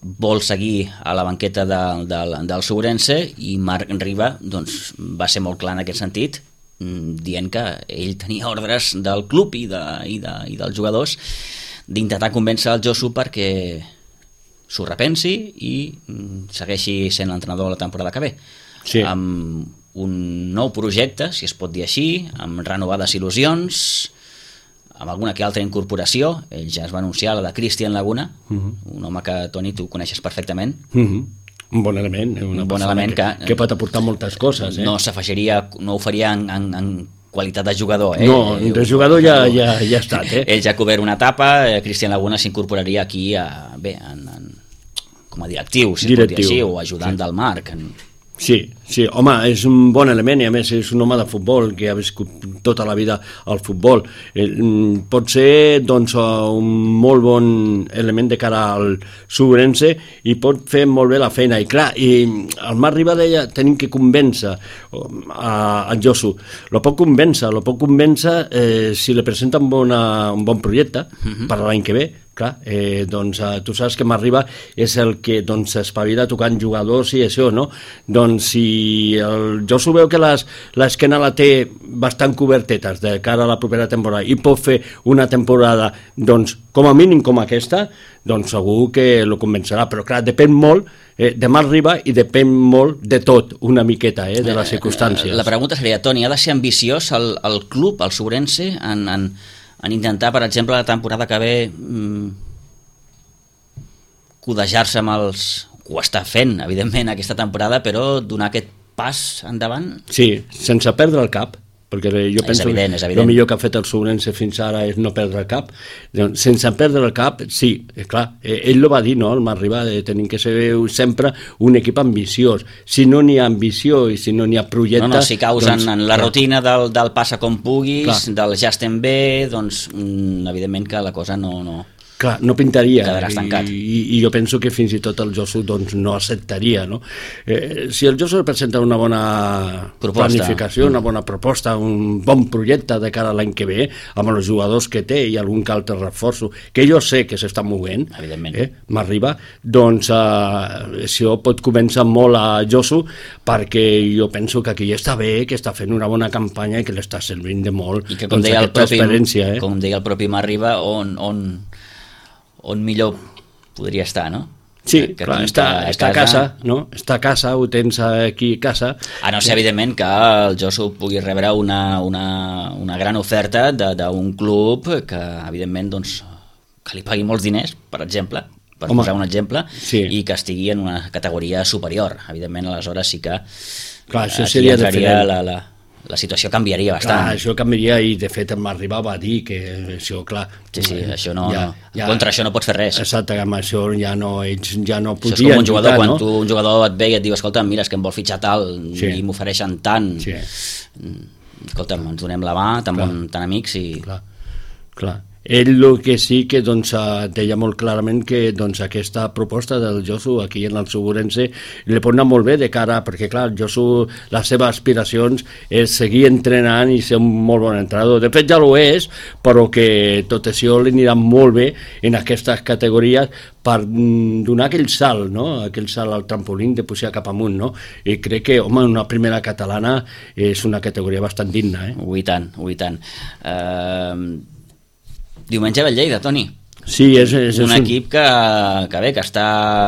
vol seguir a la banqueta de, de, del Sobrense, i Marc Riba doncs, va ser molt clar en aquest sentit, dient que ell tenia ordres del club i, de, i, de, i dels jugadors d'intentar convèncer el Josu perquè s'ho repensi i segueixi sent l'entrenador la temporada que ve. Sí. Amb un nou projecte, si es pot dir així, amb renovades il·lusions, amb alguna que altra incorporació. Ell ja es va anunciar la de Cristian Laguna, uh-huh. un home que, Toni, tu coneixes perfectament. Uh-huh. Un bon element, una un bon element que, que, que pot aportar moltes coses. Eh? No s'afegiria, no ho faria en, en, en qualitat de jugador. Eh? No, de jugador ja, ja, ja ha estat. Eh? Ell ja ha cobert una etapa, eh, Cristian Laguna s'incorporaria aquí a, bé, en, en, com a directiu, si es pot dir així, o ajudant sí. del Marc. En... Sí, sí, home, és un bon element i a més és un home de futbol que ha viscut tota la vida al futbol. Pot ser doncs, un molt bon element de cara al Sobrense i pot fer molt bé la feina. I clar, i el Marc Riba deia tenim que convèncer a Josu. Lo pot convèncer, lo pot convèncer eh, si li presenta un, bona, un bon projecte uh-huh. per l'any que ve. Clar, eh, doncs eh, tu saps que m'arriba és el que doncs espavila tocant jugadors i això, no? Doncs si el Josu veu que l'esquena la té bastant cobertetes de cara a la propera temporada i pot fer una temporada doncs com a mínim com aquesta, doncs segur que lo convencerà, però clar, depèn molt eh, de Marc Riba i depèn molt de tot, una miqueta, eh, de les circumstàncies. La pregunta seria, Toni, ha de ser ambiciós el, el club, el Sobrense, en... en... en intentar, per exemple, la temporada que ve mmm, codejar-se amb els... Ho està fent, evidentment, aquesta temporada, però donar aquest pas endavant? Sí, sense perdre el cap, perquè jo penso evident, que el millor que ha fet el Sobrense fins ara és no perdre el cap. Sense perdre el cap, sí, clar, ell lo va dir, no?, el Marc Riba, tenim que ser sempre un equip ambiciós. Si no n'hi ha ambició i si no n'hi ha projecte... No, no, si caus doncs, en la rutina del, del passa com puguis, clar. Del ja estem bé, doncs evidentment que la cosa no... no... Clar, no pintaria, I, i, i jo penso que fins i tot el Josu doncs, no acceptaria, no? Eh, si el Josu presenta una bona proposta. planificació, una bona proposta, un bon projecte de cara a l'any que ve, amb els jugadors que té i algun que altre reforço, que jo sé que s'està movent, eh, m'arriba, doncs eh, això pot convèncer molt a Josu, perquè jo penso que aquí està bé, que està fent una bona campanya i que l'està servint de molt, i que, com, doncs, deia el propi, eh? com deia el propi M'arriba, on... on on millor podria estar, no? Sí, que clar, està, a està a casa, no? Està a casa, ho tens aquí a casa. A no ser, evidentment, que el Josu pugui rebre una, una, una gran oferta d'un club que, evidentment, doncs, que li pagui molts diners, per exemple, per Home, posar un exemple, sí. i que estigui en una categoria superior. Evidentment, aleshores sí que clar, això seria entraria la, la, la situació canviaria bastant. Clar, això canviaria i de fet m'arriba va dir que això, clar... Sí, sí, això no, ja, no. Ja, contra això no pots fer res. Exacte, amb això ja no, ells ja no podien... Això és com un jugador, quan no? tu, un jugador et ve i et diu, escolta, mira, és que em vol fitxar tal sí. i m'ofereixen tant. Sí. Escolta'm, ens donem la mà, tan, bon, tan amics i... Clar, clar. Ell el que sí que doncs, deia molt clarament que doncs, aquesta proposta del Josu aquí en el Sobrense li pot anar molt bé de cara, perquè clar, el Josu, les seves aspiracions és seguir entrenant i ser un molt bon entrenador. De fet ja ho és, però que tot això li anirà molt bé en aquestes categories per donar aquell salt, no? Aquell salt al trampolín de pujar cap amunt, no? I crec que, home, una primera catalana és una categoria bastant digna, eh? Ui tant, ui tant. Uh... Diumenge ve el Lleida, Toni. Sí, és, és, un és equip que, que bé, que està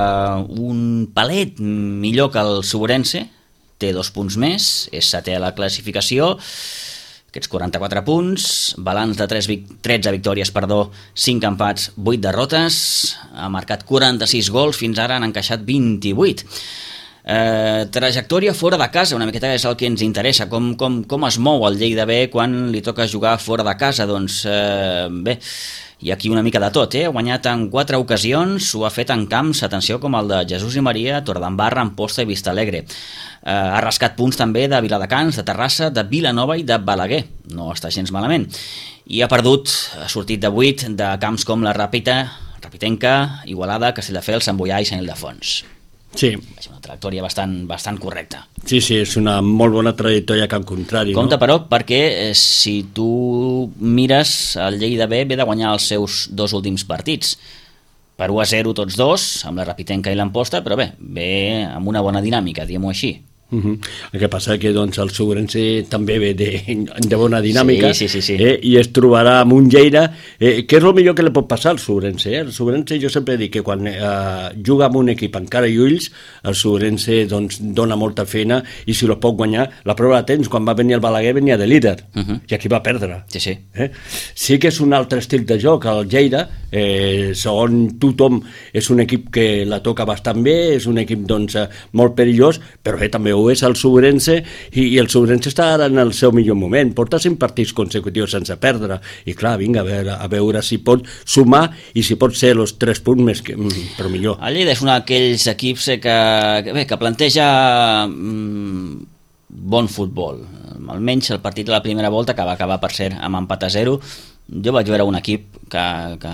un palet millor que el Sobrense, té dos punts més, és setè a la classificació, aquests quaranta-quatre punts, balanç de tretze victòries, perdó, cinc empats, vuit derrotes, ha marcat quaranta-sis gols, fins ara han encaixat vint-i-vuit. Eh, trajectòria fora de casa, una miqueta és el que ens interessa, com, com, com es mou el Lleida B quan li toca jugar fora de casa. Doncs eh, bé, hi ha aquí una mica de tot, eh? Ha guanyat en quatre ocasions, ho ha fet en camps, atenció, com el de Jesús i Maria, Torredembarra, Amposta i Vistalegre. Eh, ha rascat punts també de Viladecans, de Terrassa, de Vilanova i de Balaguer, no està gens malament. I ha perdut, ha sortit de vuit de camps com la Ràpita, Rapitenca, Igualada, Castelldefels, Sant Boià i Sant Ildefons. Sí. És una trajectòria bastant, bastant correcta. Sí, sí, és una molt bona trajectòria que al contrari. Compte, no? però, perquè eh, si tu mires, el Lleida B ve de guanyar els seus dos últims partits. per u a zero tots dos, amb la Rapitenca i l'Amposta, però bé, ve amb una bona dinàmica, diguem-ho així. Uh -huh. El que passa que doncs, el Segurense també ve de, de bona dinàmica, sí, sí, sí, sí. Eh, i es trobarà amb un Lleida, eh, que és el millor que li pot passar al Segurense. Eh? El Segurense, jo sempre dic que quan eh, juga amb un equip encara i ulls, el Segurense doncs, dona molta feina, i si lo pot guanyar, la prova la tens, quan va venir el Balaguer venia de líder, uh -huh. i aquí va perdre. Sí, sí. Eh? Sí que és un altre estil de joc, el Lleida, eh, segons tothom, és un equip que la toca bastant bé, és un equip doncs, molt perillós, però eh, també ho és el Segurense, i, i el Segurense està ara en el seu millor moment, porta cinc partits consecutius sense perdre, i clar, vinga, a veure, a veure si pot sumar i si pot ser els tres punts més que, però millor. El Lleida és un d'aquells equips que, que, bé, que planteja mm, bon futbol, almenys el partit de la primera volta, que va acabar per ser amb empat a zero, jo vaig veure un equip que, que,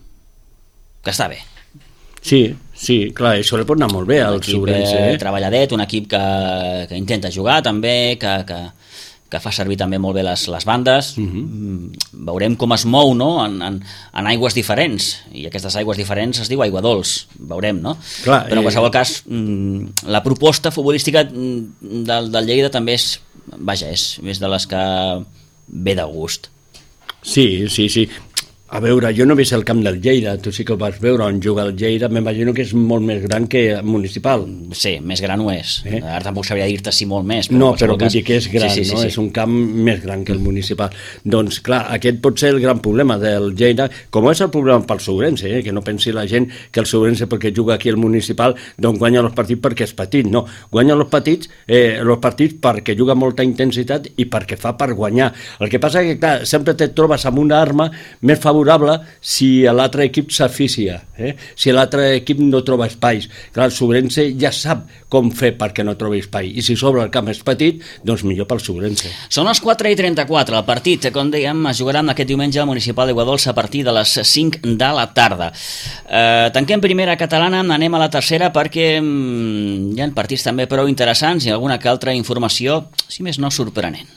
que està bé. Sí, sí, clar, això li pot anar molt bé al Segurense. Eh? Treballadet, un equip que, que intenta jugar també, que, que, que fa servir també molt bé les, les bandes. Uh-huh. Veurem com es mou, no?, en, en, en aigües diferents, i aquestes aigües diferents es diu aigua dolç, veurem, no? Clar, però en qualsevol eh... cas, la proposta futbolística del, del Lleida també és, vaja, és, és de les que ve de gust. Sí, sí, sí. A veure, jo no he vist el camp del Lleida, tu sí que ho vas veure on juga el Lleida, m'imagino que és molt més gran que el municipal. Sí, més gran ho és. Eh? Ara tampoc sabria dir-te si molt més. Però no, però vull cas... dir que és gran, sí, sí, sí, no? Sí. És un camp més gran que el municipal. Doncs clar, aquest pot ser el gran problema del Lleida, com és el problema pel Segurense, eh? Que no pensi la gent que el Segurense perquè juga aquí al municipal doncs guanya els partits perquè és petit, no. Guanya els partits, eh, els partits perquè juga molta intensitat i perquè fa per guanyar. El que passa és que clar, sempre te trobes amb una arma més favorable si l'altre equip s'aficia, eh? Si l'altre equip no troba espais. Clar, el Segurense ja sap com fer perquè no trobi espai, i si sobre el camp és petit, doncs millor pel Segurense. Són les quatre i trenta-quatre, el partit, com dèiem, es jugarà aquest diumenge al Municipal d'Aiguadols a partir de les cinc de la tarda. Eh, tanquem primera catalana, anem a la tercera perquè mm, hi ha partits també prou interessants i alguna que altra informació, si més no, sorprenent.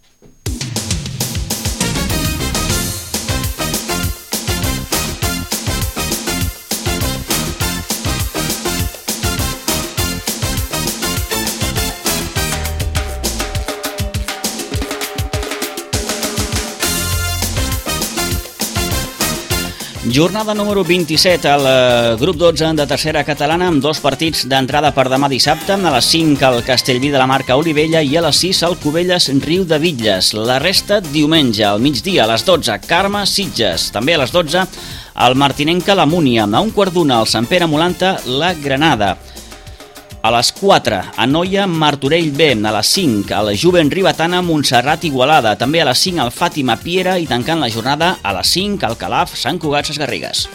Jornada número vint-i-set al grup dotze de tercera catalana amb dos partits d'entrada per demà dissabte, a les cinc al Castellví de la Marca Olivella i a les sis al Cubelles Riu de Bitlles. La resta diumenge al migdia a les dotze Carme Sitges, també a les dotze al Martinenca la Múnia, a un quart d'una al Sant Pere Molanta la Granada. A les quatre, a Noia, Martorell B, a les cinc, al Juvent Ribetana, Montserrat Igualada, també a les cinc, al Fàtima Piera, i tancant la jornada a les cinc, al Calaf, Sant Cugat Sesgarrigues.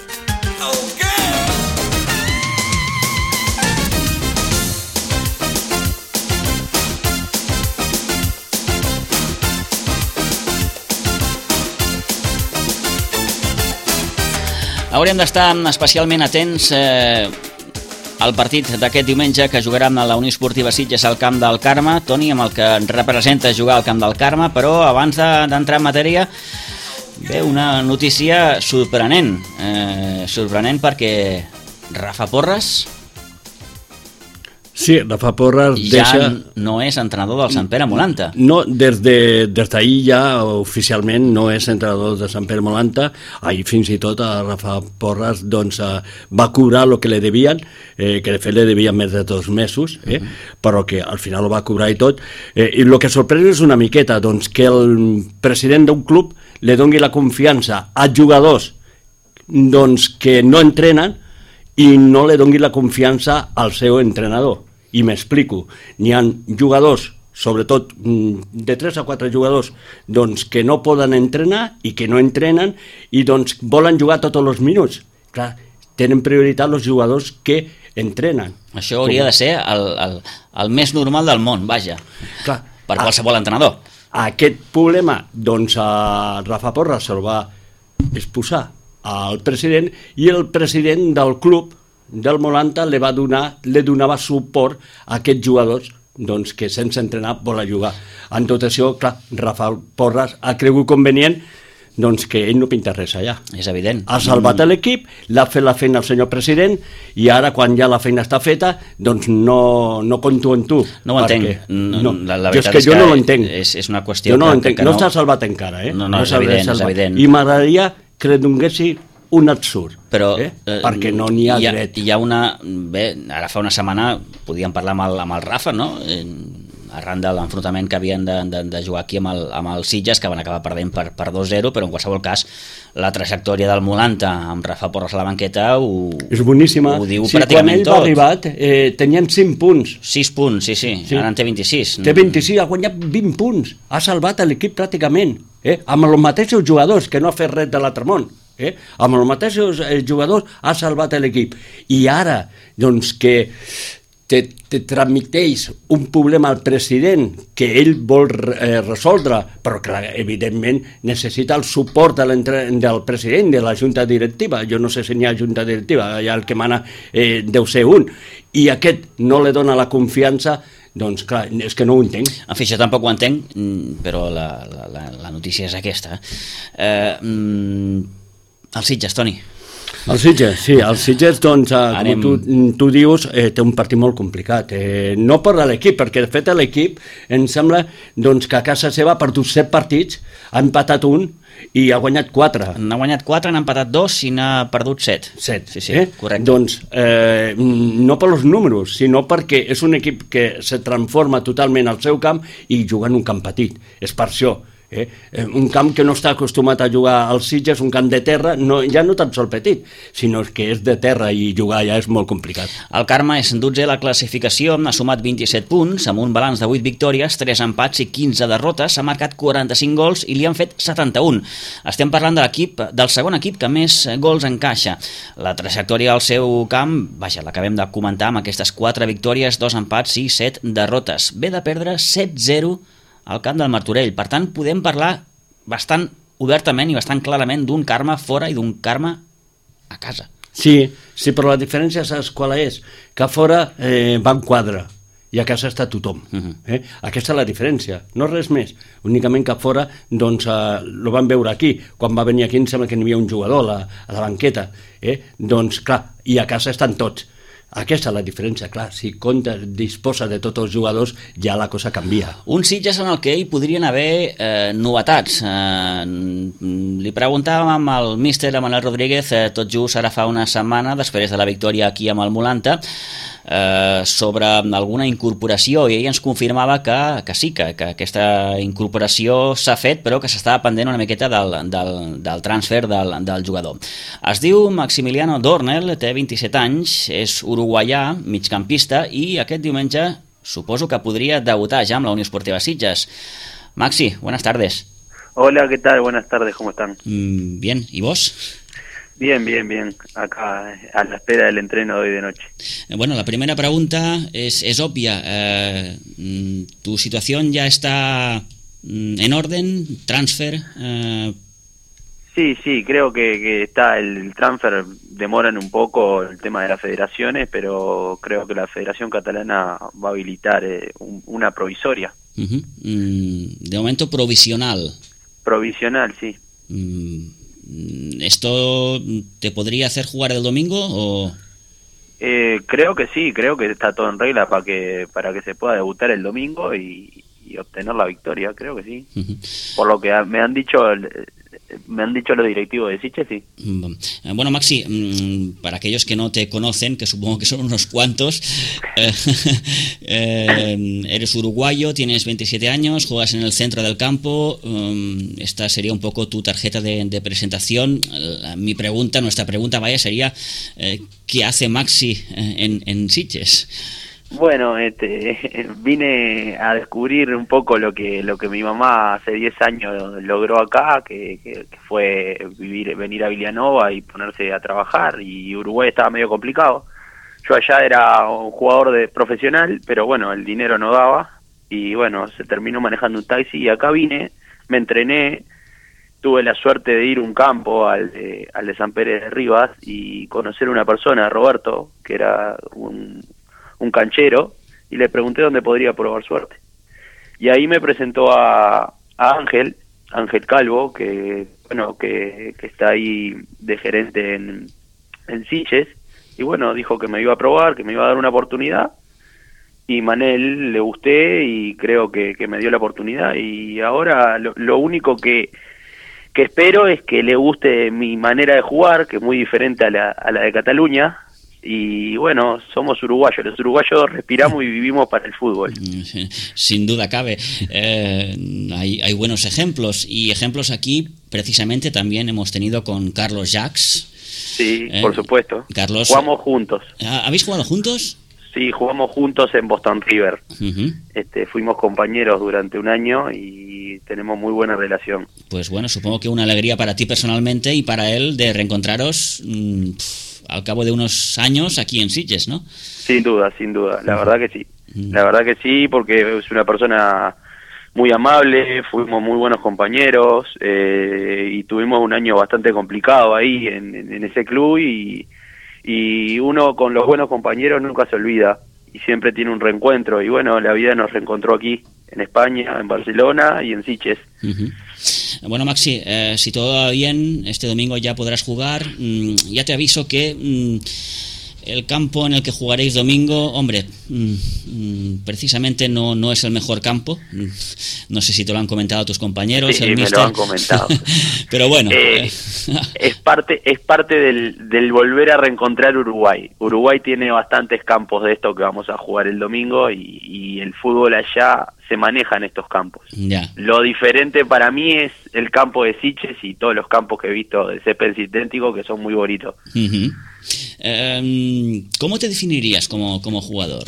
Hauríem d'estar especialment atents eh, el partit d'aquest diumenge que jugarà amb la Unió Esportiva Sitges al camp del Carme, Toni, amb el que representa jugar al camp del Carme, però abans d'entrar en matèria ve una notícia sorprenent, eh, sorprenent perquè Rafa Porres Sí, Rafa Porres ja deixa... no és entrenador del Sant Pere Molanta. No, des de, des d'ahir ja oficialment no és entrenador de Sant Pere Molanta. Ahir fins i tot a Rafa Porres doncs, va cobrar el que li devien, eh, que de fet li devien més de dos mesos, eh, uh -huh. però que al final ho va cobrar i tot. Eh, I el que sorprèn és una miqueta doncs, que el president d'un club li doni la confiança a jugadors doncs, que no entrenen i no li doni la confiança al seu entrenador. I m'explico, n'hi ha jugadors, sobretot de tres a quatre jugadors, doncs, que no poden entrenar i que no entrenen i doncs, volen jugar tots els minuts. Clar, tenen prioritat els jugadors que entrenen. Això hauria de ser el, el, el més normal del món, vaja, clar, per qualsevol entrenador. Aquest problema, doncs, a Rafa Porres se'l va exposar al president i el president del club del Molanta li va donar, li donava suport a aquests jugadors doncs, que sense entrenar volen jugar. En tot això, clar, Rafa Porres ha cregut convenient doncs que ell no pinta res allà. És evident. Ha salvat l'equip, l'ha fet la feina el senyor president, i ara, quan ja la feina està feta, doncs no, no compto en tu. No ho entenc. Perquè, no, no, la, la jo és que, que jo no l'entenc. És, és una qüestió jo no que, l'entenc. que no, no... no s'ha salvat encara, eh? No, no, no és evident, és evident. I m'agradaria que donguessi un absurd, però, eh? perquè no n'hi ha, hi ha dret. Hi ha una... Bé, ara fa una setmana podíem parlar amb el, amb el Rafa, no? Arran de l'enfrontament que havien de, de, de jugar aquí amb el, amb el Sitges, que van acabar perdent per, per dos zero, però en qualsevol cas la trajectòria del Molanta amb Rafa Porras a la banqueta ho, és boníssima. Ho diu sí, pràcticament tot. Quan ell va arribat eh, tenien cinc punts. sis punts, sí, sí, sí. Ara en té vint-i-sis. Té vint-i-sis, ha guanyat vint punts. Ha salvat l'equip pràcticament. Eh? Amb els mateixos jugadors, que no ha fet res de l'altre món. Eh? Amb els mateixos eh, jugadors ha salvat l'equip. I ara, doncs, que te, te transmiteix un problema al president que ell vol eh, resoldre, però clar, evidentment necessita el suport de del president, de la junta directiva. Jo no sé si n'hi ha junta directiva, ja el que mana eh, deu ser un. I aquest no li dona la confiança, doncs clar, és que no ho entenc. En fi, jo tampoc ho entenc, però la, la, la notícia és aquesta. Eh, mm, el Sitges, Toni. El Sitges, sí, el Sitges, doncs, eh, Anem... com tu, tu dius, eh, té un partit molt complicat. Eh, no per l'equip, perquè de fet l'equip em sembla doncs, que a casa seva ha perdut set partits, ha empatat un i ha guanyat quatre. N'ha guanyat quatre, n'ha empatat dos i n'ha perdut set. Set, sí, sí, eh? Correcte. Doncs eh, no per els números, sinó perquè és un equip que se transforma totalment al seu camp i juga en un camp petit. És per això. Eh? Un camp que no està acostumat a jugar al Sitges, un camp de terra, no, ja no tan sol petit, sinó que és de terra i jugar allà és molt complicat. El Carme és dotzè a la classificació, ha sumat vint-i-set punts, amb un balanç de vuit victòries, tres empats i quinze derrotes, ha marcat quaranta-cinc gols i li han fet setanta-un. Estem parlant de l'equip, del segon equip que més gols encaixa. La trajectòria al seu camp, vaja, l'acabem de comentar amb aquestes quatre victòries, dos empats i set derrotes. Ve de perdre set zero al camp del Martorell. Per tant, podem parlar bastant obertament i bastant clarament d'un Carme fora i d'un Carme a casa. Sí, sí, però la diferència saps qual és? Que a fora eh, va en quadre i a casa està tothom. Uh-huh. eh? Aquesta és la diferència, no res més. Únicament que a fora, doncs, eh, lo van veure aquí. Quan va venir aquí em sembla que n'hi havia un jugador a la, a la banqueta. Eh? Doncs, clar, i a casa estan tots. Aquesta és la diferència, clar, si compta, disposa de tots els jugadors, ja la cosa canvia. Un Sitges en el que hi podrien haver eh, novetats. Eh, li preguntàvem amb el míster Manuel Rodríguez, eh, tot just ara fa una setmana, després de la victòria aquí amb el Molanta, eh, sobre alguna incorporació, i ell ens confirmava que, que sí, que, que aquesta incorporació s'ha fet, però que s'estava pendent una miqueta del, del, del transfer del, del jugador. Es diu Maximiliano Dornel, té vint-i-set anys, és uruguaià, migcampista, i aquest diumenge suposo que podria debutar ja amb la Unió Esportiva Sitges. Maxi, buenas tardes. Hola, ¿qué tal? Buenas tardes, ¿cómo están? Mm, bien, ¿y vos? Bien, bien, bien. Acá a la espera del entreno de hoy de noche. Bueno, la primera pregunta es, es obvia. Eh, ¿Tu situación ya está en orden? ¿Transfer? Eh... Sí, sí, creo que, que está el transfer, demoran un poco el tema de las federaciones, pero creo que la Federación Catalana va a habilitar eh, un, una provisoria. Uh-huh. De momento provisional. Provisional, sí. ¿Esto te podría hacer jugar el domingo o...? Eh, creo que sí, creo que está todo en regla para que para que se pueda debutar el domingo y, y obtener la victoria, creo que sí. Uh-huh. Por lo que me han dicho... Me han dicho los directivos de Sitges, sí. Bueno, Maxi, para aquellos que no te conocen, que supongo que son unos cuantos, eh, eh, eres uruguayo, tienes veintisiete años, juegas en el centro del campo, um, esta sería un poco tu tarjeta de, de presentación. Mi pregunta, nuestra pregunta, vaya, sería eh, ¿qué hace Maxi en, en Sitges? Bueno, este, vine a descubrir un poco lo que lo que mi mamá hace diez años logró acá, que, que, que fue vivir, venir a Vilanova y ponerse a trabajar, y Uruguay estaba medio complicado. Yo allá era un jugador de profesional, pero bueno, el dinero no daba, y bueno, se terminó manejando un taxi, y acá vine, me entrené, tuve la suerte de ir a un campo, al de, al de San Pérez de Rivas, y conocer a una persona, Roberto, que era un... un canchero, y le pregunté dónde podría probar suerte. Y ahí me presentó a, a Ángel, Ángel Calvo, que bueno, que, que está ahí de gerente en, en Sitges, y bueno, dijo que me iba a probar, que me iba a dar una oportunidad, y Manel le gusté y creo que, que me dio la oportunidad, y ahora lo, lo único que, que espero es que le guste mi manera de jugar, que es muy diferente a la, a la de Cataluña, y bueno, somos uruguayos, los uruguayos respiramos y vivimos para el fútbol. Sin duda cabe. Eh, hay, hay buenos ejemplos, y ejemplos aquí precisamente también hemos tenido con Carlos Jacques. Sí, eh, por supuesto. Carlos, jugamos juntos. ¿Habéis jugado juntos? Sí, jugamos juntos en Boston River. Uh-huh. Este, fuimos compañeros durante un año y tenemos muy buena relación. Pues bueno, supongo que una alegría para ti personalmente y para él de reencontraros mmm, al cabo de unos años aquí en Sitges, ¿no? Sin duda, sin duda, la verdad que sí. La verdad que sí, porque es una persona muy amable, fuimos muy buenos compañeros eh, y tuvimos un año bastante complicado ahí en, en, en ese club y, y uno con los buenos compañeros nunca se olvida y siempre tiene un reencuentro y bueno, la vida nos reencontró aquí, en España, en Barcelona y en Sitges. Uh-huh. Bueno, Maxi, eh, si todo va bien, este domingo ya podrás jugar. Mm, ya te aviso que mm, el campo en el que jugaréis domingo, hombre, mm, mm, precisamente no, no es el mejor campo. Mm, no sé si te lo han comentado tus compañeros. Sí, el me mister. Lo han comentado. Pero bueno. Eh, es parte, es parte del, del volver a reencontrar Uruguay. Uruguay tiene bastantes campos de esto que vamos a jugar el domingo y, y el fútbol allá se maneja en estos campos. Ya. Lo diferente para mí es el campo de Sitges y todos los campos que he visto de césped sintético que son muy bonitos. Uh-huh. Um, ¿Cómo te definirías como, como jugador?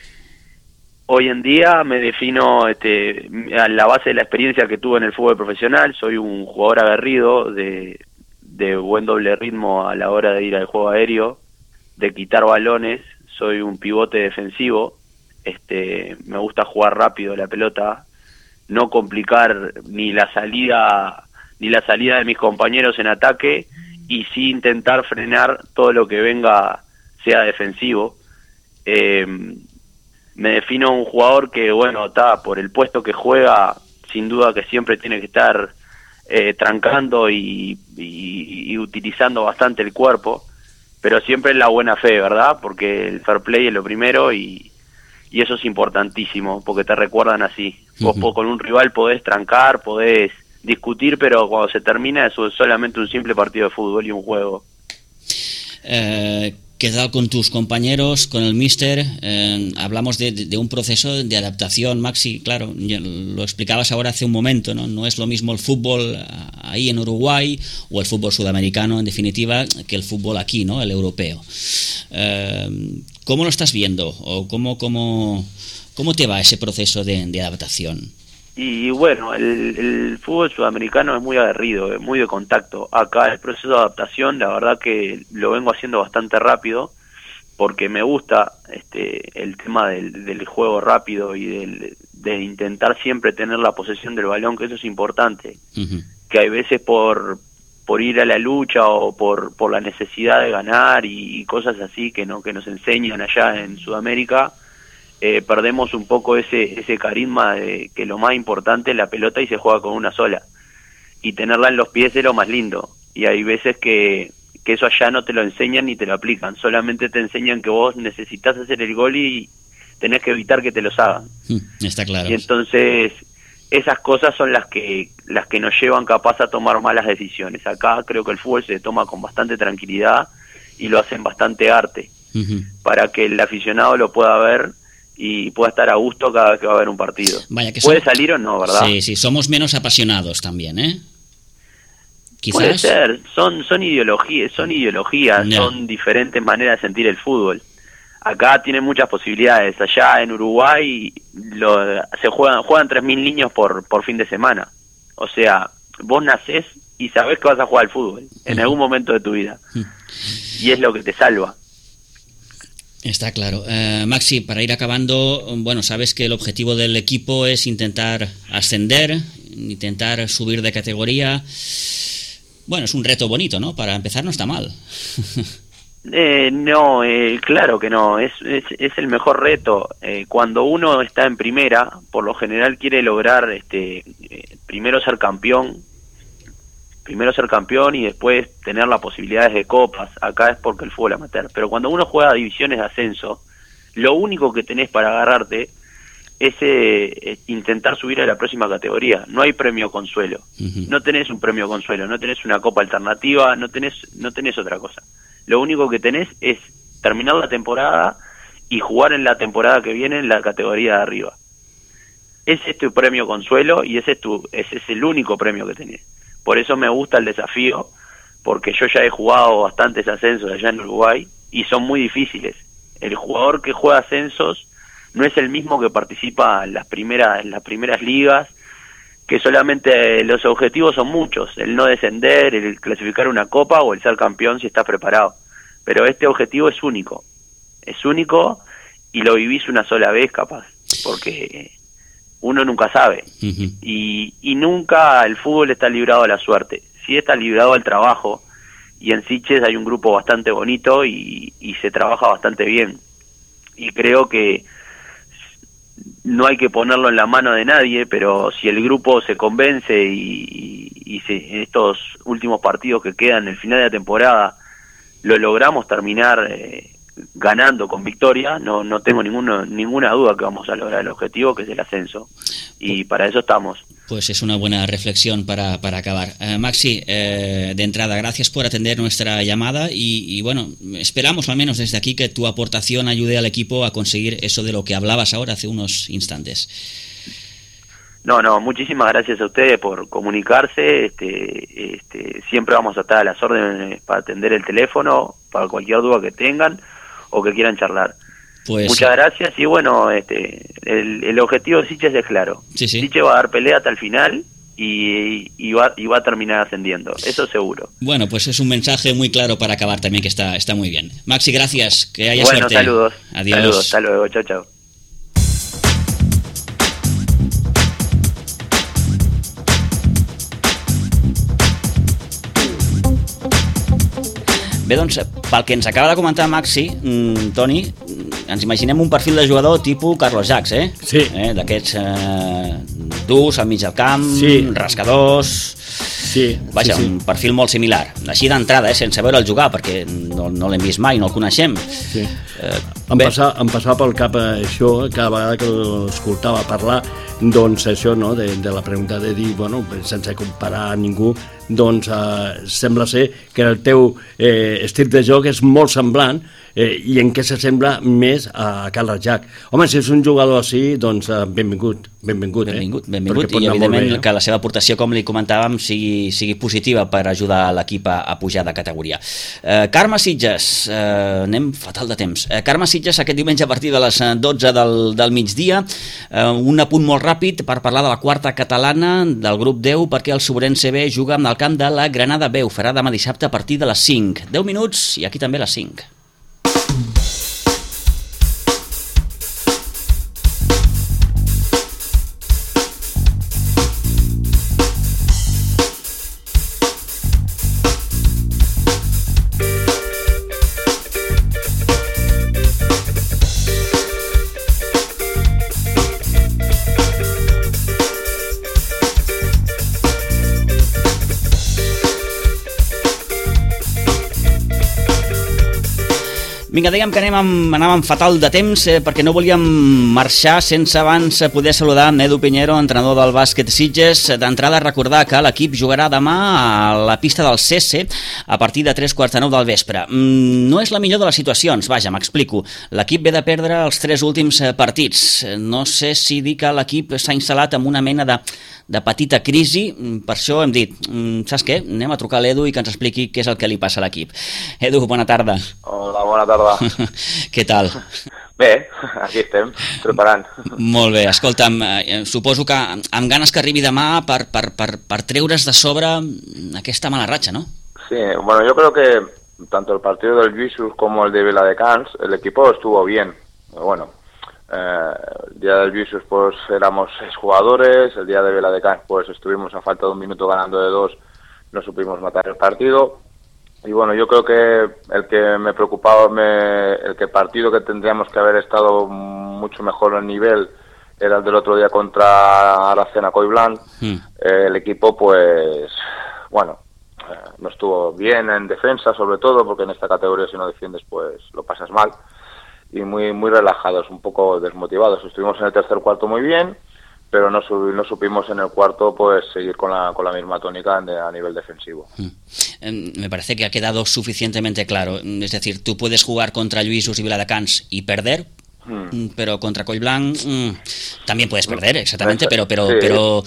Hoy en día me defino este, a la base de la experiencia que tuve en el fútbol profesional. Soy un jugador aguerrido, de, de buen doble ritmo a la hora de ir al juego aéreo, de quitar balones. Soy un pivote defensivo. Este, me gusta jugar rápido la pelota, no complicar ni la salida ni la salida de mis compañeros en ataque y sí intentar frenar todo lo que venga sea defensivo. Eh, me defino un jugador que, bueno, está por el puesto que juega, sin duda que siempre tiene que estar eh, trancando y, y, y utilizando bastante el cuerpo, pero siempre en la buena fe, ¿verdad? Porque el fair play es lo primero y, y eso es importantísimo, porque te recuerdan así. Vos uh-huh. con un rival podés trancar, podés discutir, pero cuando se termina eso es solamente un simple partido de fútbol y un juego. Eh, ¿Qué tal con tus compañeros, con el míster? Eh, hablamos de, de, de un proceso de adaptación, Maxi, claro, lo explicabas ahora hace un momento, ¿no? No es lo mismo el fútbol ahí en Uruguay o el fútbol sudamericano, en definitiva, que el fútbol aquí, ¿no? El europeo. Eh, ¿Cómo lo estás viendo? ¿O cómo, cómo, cómo te va ese proceso de, de adaptación? Y bueno, el, el fútbol sudamericano es muy aguerrido, es muy de contacto. Acá el proceso de adaptación, la verdad que lo vengo haciendo bastante rápido, porque me gusta este el tema del, del juego rápido y del, de intentar siempre tener la posesión del balón, que eso es importante. Uh-huh. Que hay veces por por ir a la lucha o por por la necesidad de ganar y, y cosas así que no que nos enseñan allá en Sudamérica, Eh, perdemos un poco ese ese carisma de que lo más importante es la pelota y se juega con una sola y tenerla en los pies es lo más lindo y hay veces que, que eso allá no te lo enseñan ni te lo aplican, solamente te enseñan que vos necesitas hacer el gol y tenés que evitar que te los hagan. Está claro. Y entonces esas cosas son las que las que nos llevan capaz a tomar malas decisiones. Acá creo que el fútbol se toma con bastante tranquilidad y lo hacen bastante arte, uh-huh. para que el aficionado lo pueda ver y pueda estar a gusto cada vez que va a haber un partido. Vaya que ¿Puede son... salir o no, verdad? Sí, sí, somos menos apasionados también, ¿eh? Quizás... Puede ser, son son ideologías, son ideologías, no. son diferentes maneras de sentir el fútbol. Acá tienen muchas posibilidades, allá en Uruguay lo, se juegan juegan tres mil niños por por fin de semana. O sea, vos nacés y sabés que vas a jugar al fútbol en uh-huh. algún momento de tu vida. Uh-huh. Y es lo que te salva. Está claro. Eh, Maxi, para ir acabando, bueno, sabes que el objetivo del equipo es intentar ascender, intentar subir de categoría. Bueno, es un reto bonito, ¿no? Para empezar no está mal. eh, no, eh, claro que no, es, es, es el mejor reto. Eh, cuando uno está en primera, por lo general quiere lograr este eh, primero ser campeón, primero ser campeón y después tener las posibilidades de copas. Acá es porque el fútbol amateur. Pero cuando uno juega a divisiones de ascenso, lo único que tenés para agarrarte es eh, intentar subir a la próxima categoría. No hay premio consuelo. Uh-huh. No tenés un premio consuelo, no tenés una copa alternativa, no tenés, no tenés otra cosa. Lo único que tenés es terminar la temporada y jugar en la temporada que viene en la categoría de arriba. Ese es tu premio consuelo y ese es, tu, ese es el único premio que tenés. Por eso me gusta el desafío, porque yo ya he jugado bastantes ascensos allá en Uruguay y son muy difíciles. El jugador que juega ascensos no es el mismo que participa en las primeras, en las primeras ligas, que solamente los objetivos son muchos, el no descender, el clasificar una copa o el ser campeón si estás preparado. Pero este objetivo es único, es único y lo vivís una sola vez capaz, porque uno nunca sabe. Uh-huh. y, y nunca el fútbol está librado a la suerte, sí está librado al trabajo, y en Sitges hay un grupo bastante bonito y, y se trabaja bastante bien. Y creo que no hay que ponerlo en la mano de nadie, pero si el grupo se convence y, y, y se, en estos últimos partidos que quedan en el final de la temporada lo logramos terminar eh, ganando con victoria, no no tengo ninguno, ninguna duda que vamos a lograr el objetivo, que es el ascenso, y para eso estamos. Pues es una buena reflexión para, para acabar. Eh, Maxi, eh, de entrada, gracias por atender nuestra llamada y, y bueno, esperamos al menos desde aquí que tu aportación ayude al equipo a conseguir eso de lo que hablabas ahora hace unos instantes. No, no, muchísimas gracias a ustedes por comunicarse. Este, este, siempre vamos a estar a las órdenes para atender el teléfono, para cualquier duda que tengan o que quieran charlar. Pues, muchas gracias y bueno, este, el, el objetivo de Sitges es claro. Sí, sí. Sitges va a dar pelea hasta el final y, y, va, y va a terminar ascendiendo, eso seguro. Bueno, pues es un mensaje muy claro para acabar también, que está, está muy bien. Maxi, gracias, que haya bueno, suerte. Bueno, saludos. Adiós. Saludos, hasta luego, chao, chao. Bé, doncs, pel que ens acaba de comentar Maxi, mm, Toni, ens imaginem un perfil de jugador tipus Carlos Jacques, eh? Sí. Eh, d'aquests eh, durs al mig del camp, sí. rascadors... Sí, Vaja, sí, sí. un perfil molt similar. Així d'entrada, eh, sense veure'l jugar, perquè no, no l'hem vist mai, no el coneixem. Sí. Eh, em, passava, em passava pel cap això, cada vegada que l'escoltava parlar, doncs això, no?, de, de la pregunta de dir, bueno, sense comparar a ningú, doncs eh, sembla ser que el teu eh, estil de joc és molt semblant eh, i en què s'assembla més a Carlos Jacques. Home, si és un jugador així, doncs eh, benvingut, benvingut, eh? Benvingut, benvingut, i evidentment bé, eh? que la seva aportació, com li comentàvem, sigui, sigui positiva per ajudar l'equip a, a pujar de categoria. Eh, Carme Sitges, eh, anem fatal de temps. Eh, Carme Sitges aquest diumenge a partir de les dotze del, del migdia, eh, un apunt molt ràpid per parlar de la quarta catalana del grup deu, perquè el Sobrense B juga amb el camp de la Granada B, ho farà demà dissabte a partir de les cinc. deu minuts i aquí també les cinc. Vinga, dèiem que anem amb, anàvem fatal de temps eh, perquè no volíem marxar sense abans poder saludar Edu Piñero, entrenador del bàsquet Sitges. D'entrada, recordar que l'equip jugarà demà a la pista del C S a partir de tres quarts de nou del vespre. Mm, no és la millor de les situacions, vaja, m'explico. L'equip ve de perdre els tres últims partits. No sé si dir que l'equip s'ha instal·lat en una mena de, de petita crisi, per això hem dit, saps què? Anem a trucar a l'Edu i que ens expliqui què és el que li passa a l'equip. Edu, bona tarda. Hola, bona tarda. Què tal? Bé, aquí estem, preparant. Molt bé, escolta'm, eh, suposo que amb ganes que arribi demà per, per, per, per treure's de sobre aquesta mala ratxa, ¿no? Sí, bueno, yo creo que tanto el partido del Lluïsos como el de Viladecans, el equipo estuvo bien. Bueno, eh, el día del Lluïsos pues éramos seis jugadores, el día de Viladecans pues estuvimos a falta de un minuto ganando de dos, no supimos matar el partido. Y bueno, yo creo que el que me preocupaba, me, el que partido que tendríamos que haber estado mucho mejor en nivel era el del otro día contra Aracena Coiblanc. Mm. Eh, el equipo, pues, bueno, eh, no estuvo bien en defensa, sobre todo, porque en esta categoría si no defiendes pues lo pasas mal, y muy muy relajados, un poco desmotivados. Estuvimos en el tercer cuarto muy bien, pero no, sub, no supimos en el cuarto pues seguir con la, con la misma tónica de, a nivel defensivo. Mm. Me parece que ha quedado suficientemente claro. Es decir, tú puedes jugar contra Lluïsos y Viladecans y perder, mm. pero contra Collblanc mm, también puedes perder, exactamente, pero pero sí. pero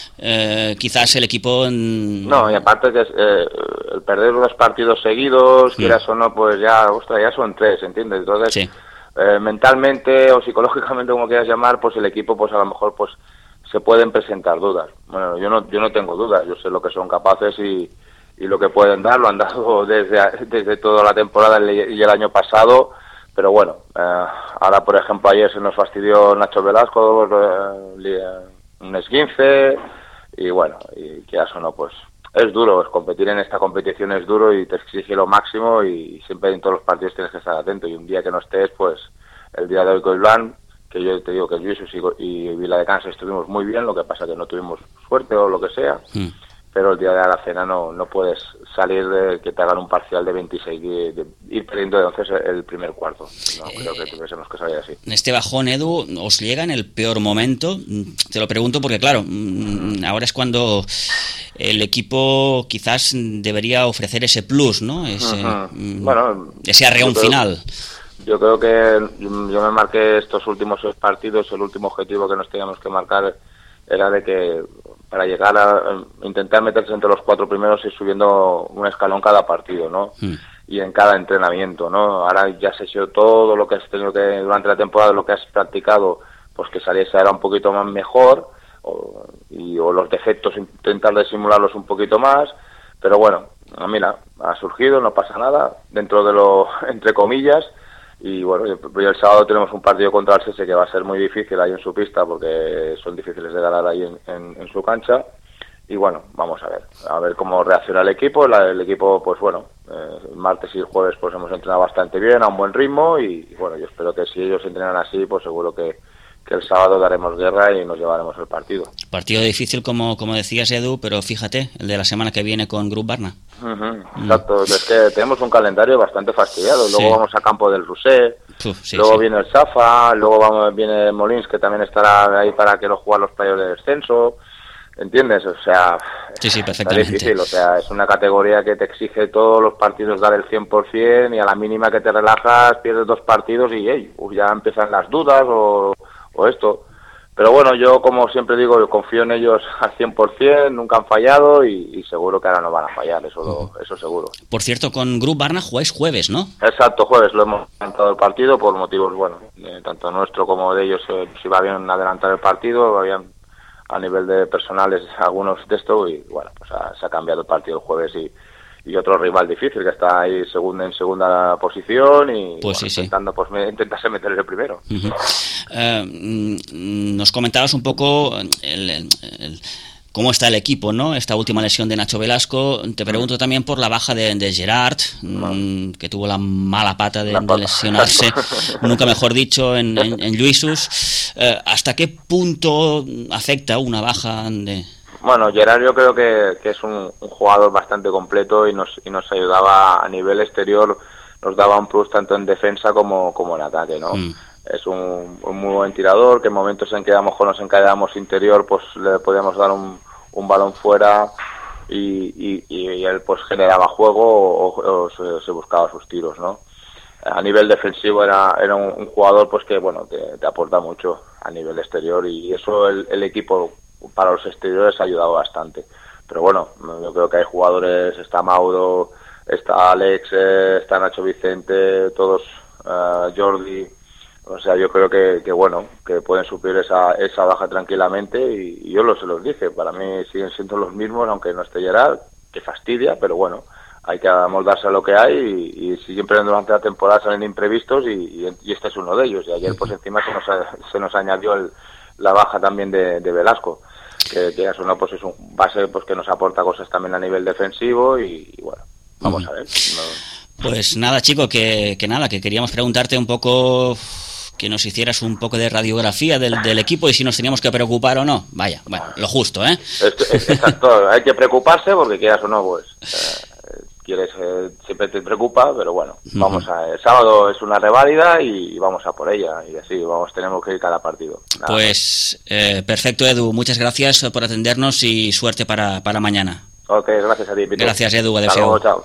eh, quizás el equipo... No, y aparte que eh, el perder unos partidos seguidos, mm. quieras o no, pues ya, ostras, ya son tres, ¿entiendes? Entonces... Sí. Eh, mentalmente o psicológicamente, como quieras llamar, pues el equipo pues a lo mejor pues se pueden presentar dudas. Bueno, yo no yo no tengo dudas, yo sé lo que son capaces y, y lo que pueden dar, lo han dado desde desde toda la temporada y el año pasado, pero bueno, eh, ahora por ejemplo ayer se nos fastidió Nacho Velasco, eh, un esguince, y bueno, y quieras o no, pues es duro, es competir en esta competición es duro y te exige lo máximo y siempre en todos los partidos tienes que estar atento, y un día que no estés, pues el día de hoy Collblanc, que yo te digo que Lluïsos y, y Viladecans estuvimos muy bien, lo que pasa que no tuvimos suerte o lo que sea, mm. pero el día de la cena no, no puedes salir de que te hagan un parcial de veintiséis y de, de ir perdiendo de once el primer cuarto. No, eh, creo que tuviésemos que salir así. Este bajón, Edu, ¿os llega en el peor momento? Te lo pregunto porque, claro, ahora es cuando el equipo quizás debería ofrecer ese plus, ¿no? Ese, uh-huh. bueno, ese arreón creo, final. Yo creo que yo me marqué estos últimos seis partidos, el último objetivo que nos teníamos que marcar era de que para llegar a intentar meterse entre los cuatro primeros y subiendo un escalón cada partido, ¿no? Mm. Y en cada entrenamiento, ¿no? Ahora ya has hecho todo lo que has tenido que durante la temporada, lo que has practicado, pues que saliese ahora un poquito más mejor, o, y, o los defectos intentar disimularlos un poquito más, pero bueno, mira, ha surgido, no pasa nada, dentro de lo, entre comillas. Y bueno, y el sábado tenemos un partido contra el Sese que va a ser muy difícil ahí en su pista porque son difíciles de ganar ahí en, en, en su cancha. Y bueno, vamos a ver, a ver cómo reacciona el equipo. La, el equipo, pues bueno, eh, el martes y el jueves pues hemos entrenado bastante bien, a un buen ritmo y, y bueno, yo espero que si ellos entrenan así, pues seguro que, que el sábado daremos guerra y nos llevaremos el partido. Partido difícil, como, como decías, Edu, pero fíjate, el de la semana que viene con Grup Barna. Uh-huh, exacto, mm. es que tenemos un calendario bastante fastidiado, luego sí. vamos a campo del Roser, Uf, sí, luego sí. viene el Safa, luego vamos, viene Molins, que también estará ahí para que lo jueguen los playoffs de descenso, ¿entiendes? O sea, sí, sí, perfectamente. Es difícil, o sea, es una categoría que te exige todos los partidos dar el cien por ciento y a la mínima que te relajas pierdes dos partidos y hey, ya empiezan las dudas o, o esto. Pero bueno, yo como siempre digo, yo confío en ellos al cien por ciento, nunca han fallado y, y seguro que ahora no van a fallar, eso lo, eso seguro. Por cierto, con Grup Barna jugáis jueves, ¿no? Exacto, jueves, lo hemos adelantado el partido por motivos, bueno, eh, tanto nuestro como de ellos, eh, si va bien adelantar el partido, va bien a nivel de personales algunos de esto y bueno, pues ha, se ha cambiado el partido el jueves y, y otro rival difícil que está ahí segundo en segunda posición y pues bueno, sí, intentando sí. pues me, intentarse meter el primero. Uh-huh. Uh, nos comentabas un poco el, el, el, cómo está el equipo, ¿no? Esta última lesión de Nacho Velasco. Te pregunto uh-huh. también por la baja de, de Gerard, uh-huh. que tuvo la mala pata de, la pata. de lesionarse, nunca mejor dicho, en, en, en Lluïsos. Uh, ¿Hasta qué punto afecta una baja de...? Bueno, Gerard yo creo que, que es un, un jugador bastante completo y nos y nos ayudaba a nivel exterior, nos daba un plus tanto en defensa como, como en ataque, ¿no? Mm. Es un, un muy buen tirador, que en momentos en que a lo mejor nos encadenábamos interior, pues le podíamos dar un, un balón fuera y, y, y él pues generaba juego o, o se, se buscaba sus tiros, ¿no? A nivel defensivo era, era un, un jugador pues que bueno te, te aporta mucho a nivel exterior y eso el, el equipo para los exteriores ha ayudado bastante. Pero bueno, yo creo que hay jugadores, está Mauro, está Alex, eh, está Nacho Vicente, todos, uh, Jordi, o sea, yo creo que, que bueno, que pueden suplir esa, esa baja tranquilamente y, y yo lo, se los dije, para mí siguen siendo los mismos, aunque no esté Gerard, que fastidia, pero bueno, hay que amoldarse a lo que hay y, y siempre durante la temporada salen imprevistos y, y, y este es uno de ellos. Y ayer pues encima se nos, ha, se nos añadió el, la baja también de, de Velasco, que, que eso no pues es un base pues que nos aporta cosas también a nivel defensivo y, y bueno, vamos uh-huh. a ver. No... Pues nada, chico, que, que nada, que queríamos preguntarte un poco que nos hicieras un poco de radiografía del, del equipo y si nos teníamos que preocupar o no. Vaya, bueno, lo justo, ¿eh? Exacto, hay que preocuparse porque quieras o no, pues... Eh... quieres, eh, siempre te preocupa, pero bueno, uh-huh. vamos a, el sábado es una reválida y vamos a por ella, y así, vamos, tenemos que ir cada partido. Nada pues, eh, perfecto, Edu, muchas gracias por atendernos y suerte para, para mañana. Ok, gracias a ti, Pitu. Gracias, Edu, adéu-siau. Chao.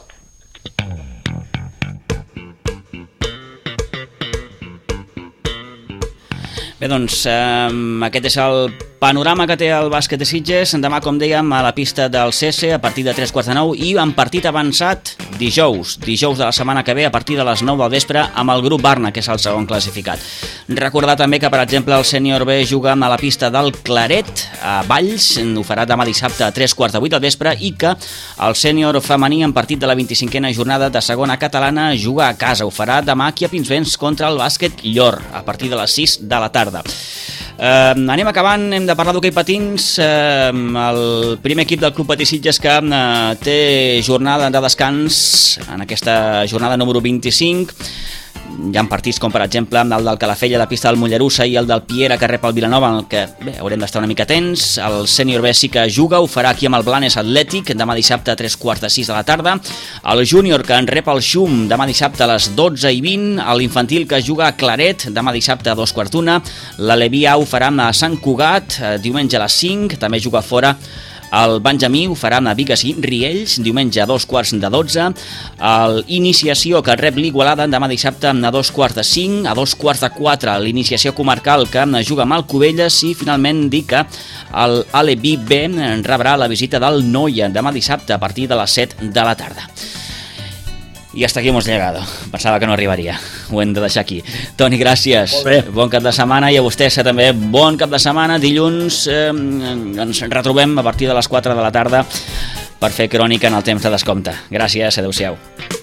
Bé, doncs, eh, aquest és el panorama que té el bàsquet de Sitges. Demà, com dèiem, a la pista del C S a partir de tres quarts de nou i en partit avançat dijous, dijous de la setmana que ve a partir de les nou del vespre amb el grup Barna, que és el segon classificat. Recordar també que, per exemple, el sènior B juga a la pista del Claret a Valls, ho farà demà dissabte a tres quarts de vuit del vespre, i que el sènior femení en partit de la vint-i-cinquena jornada de segona catalana juga a casa, ho farà demà aquí a Pinsbens contra el bàsquet Llor a partir de les sis de la tarda. Uh, anem acabant, hem de parlar d'hoquei patins. Uh, el primer equip del Club Patí Sitges que uh, té jornada de descans en aquesta jornada número vint-i-cinc. Hi ha partits com, per exemple, el del Calafell a la pista del Mollerussa i el del Piera que rep el Vilanova, en el que bé, haurem d'estar una mica atents. El sènior B sí que juga, ho farà aquí amb el Blanes Atlètic demà dissabte a tres quarts de sis de la tarda. El júnior que en rep el Xum demà dissabte a les dotze i vint. L'infantil que juga a Claret demà dissabte a dos quarts d'una. L'Alevia ho farà a Sant Cugat diumenge a les cinc. També juga fora el Benjamí, ho farà a Bigues i Riells diumenge a dos quarts de dotze. L'Iniciació que rep l'Igualada demà dissabte a dos quarts de cinc, a dos quarts de quatre l'Iniciació Comarcal que juga amb el Cubelles, i finalment dir que l'Alevi B rebrà la visita del Noia demà dissabte a partir de les set de la tarda. I hasta aquí hemos llegado. Pensava que no arribaria. Ho hem de deixar aquí. Toni, gràcies. Bon cap de setmana, i a vostès també bon cap de setmana. Dilluns eh, ens retrobem a partir de les quatre de la tarda per fer crònica en el temps de descompte. Gràcies, adeu-siau.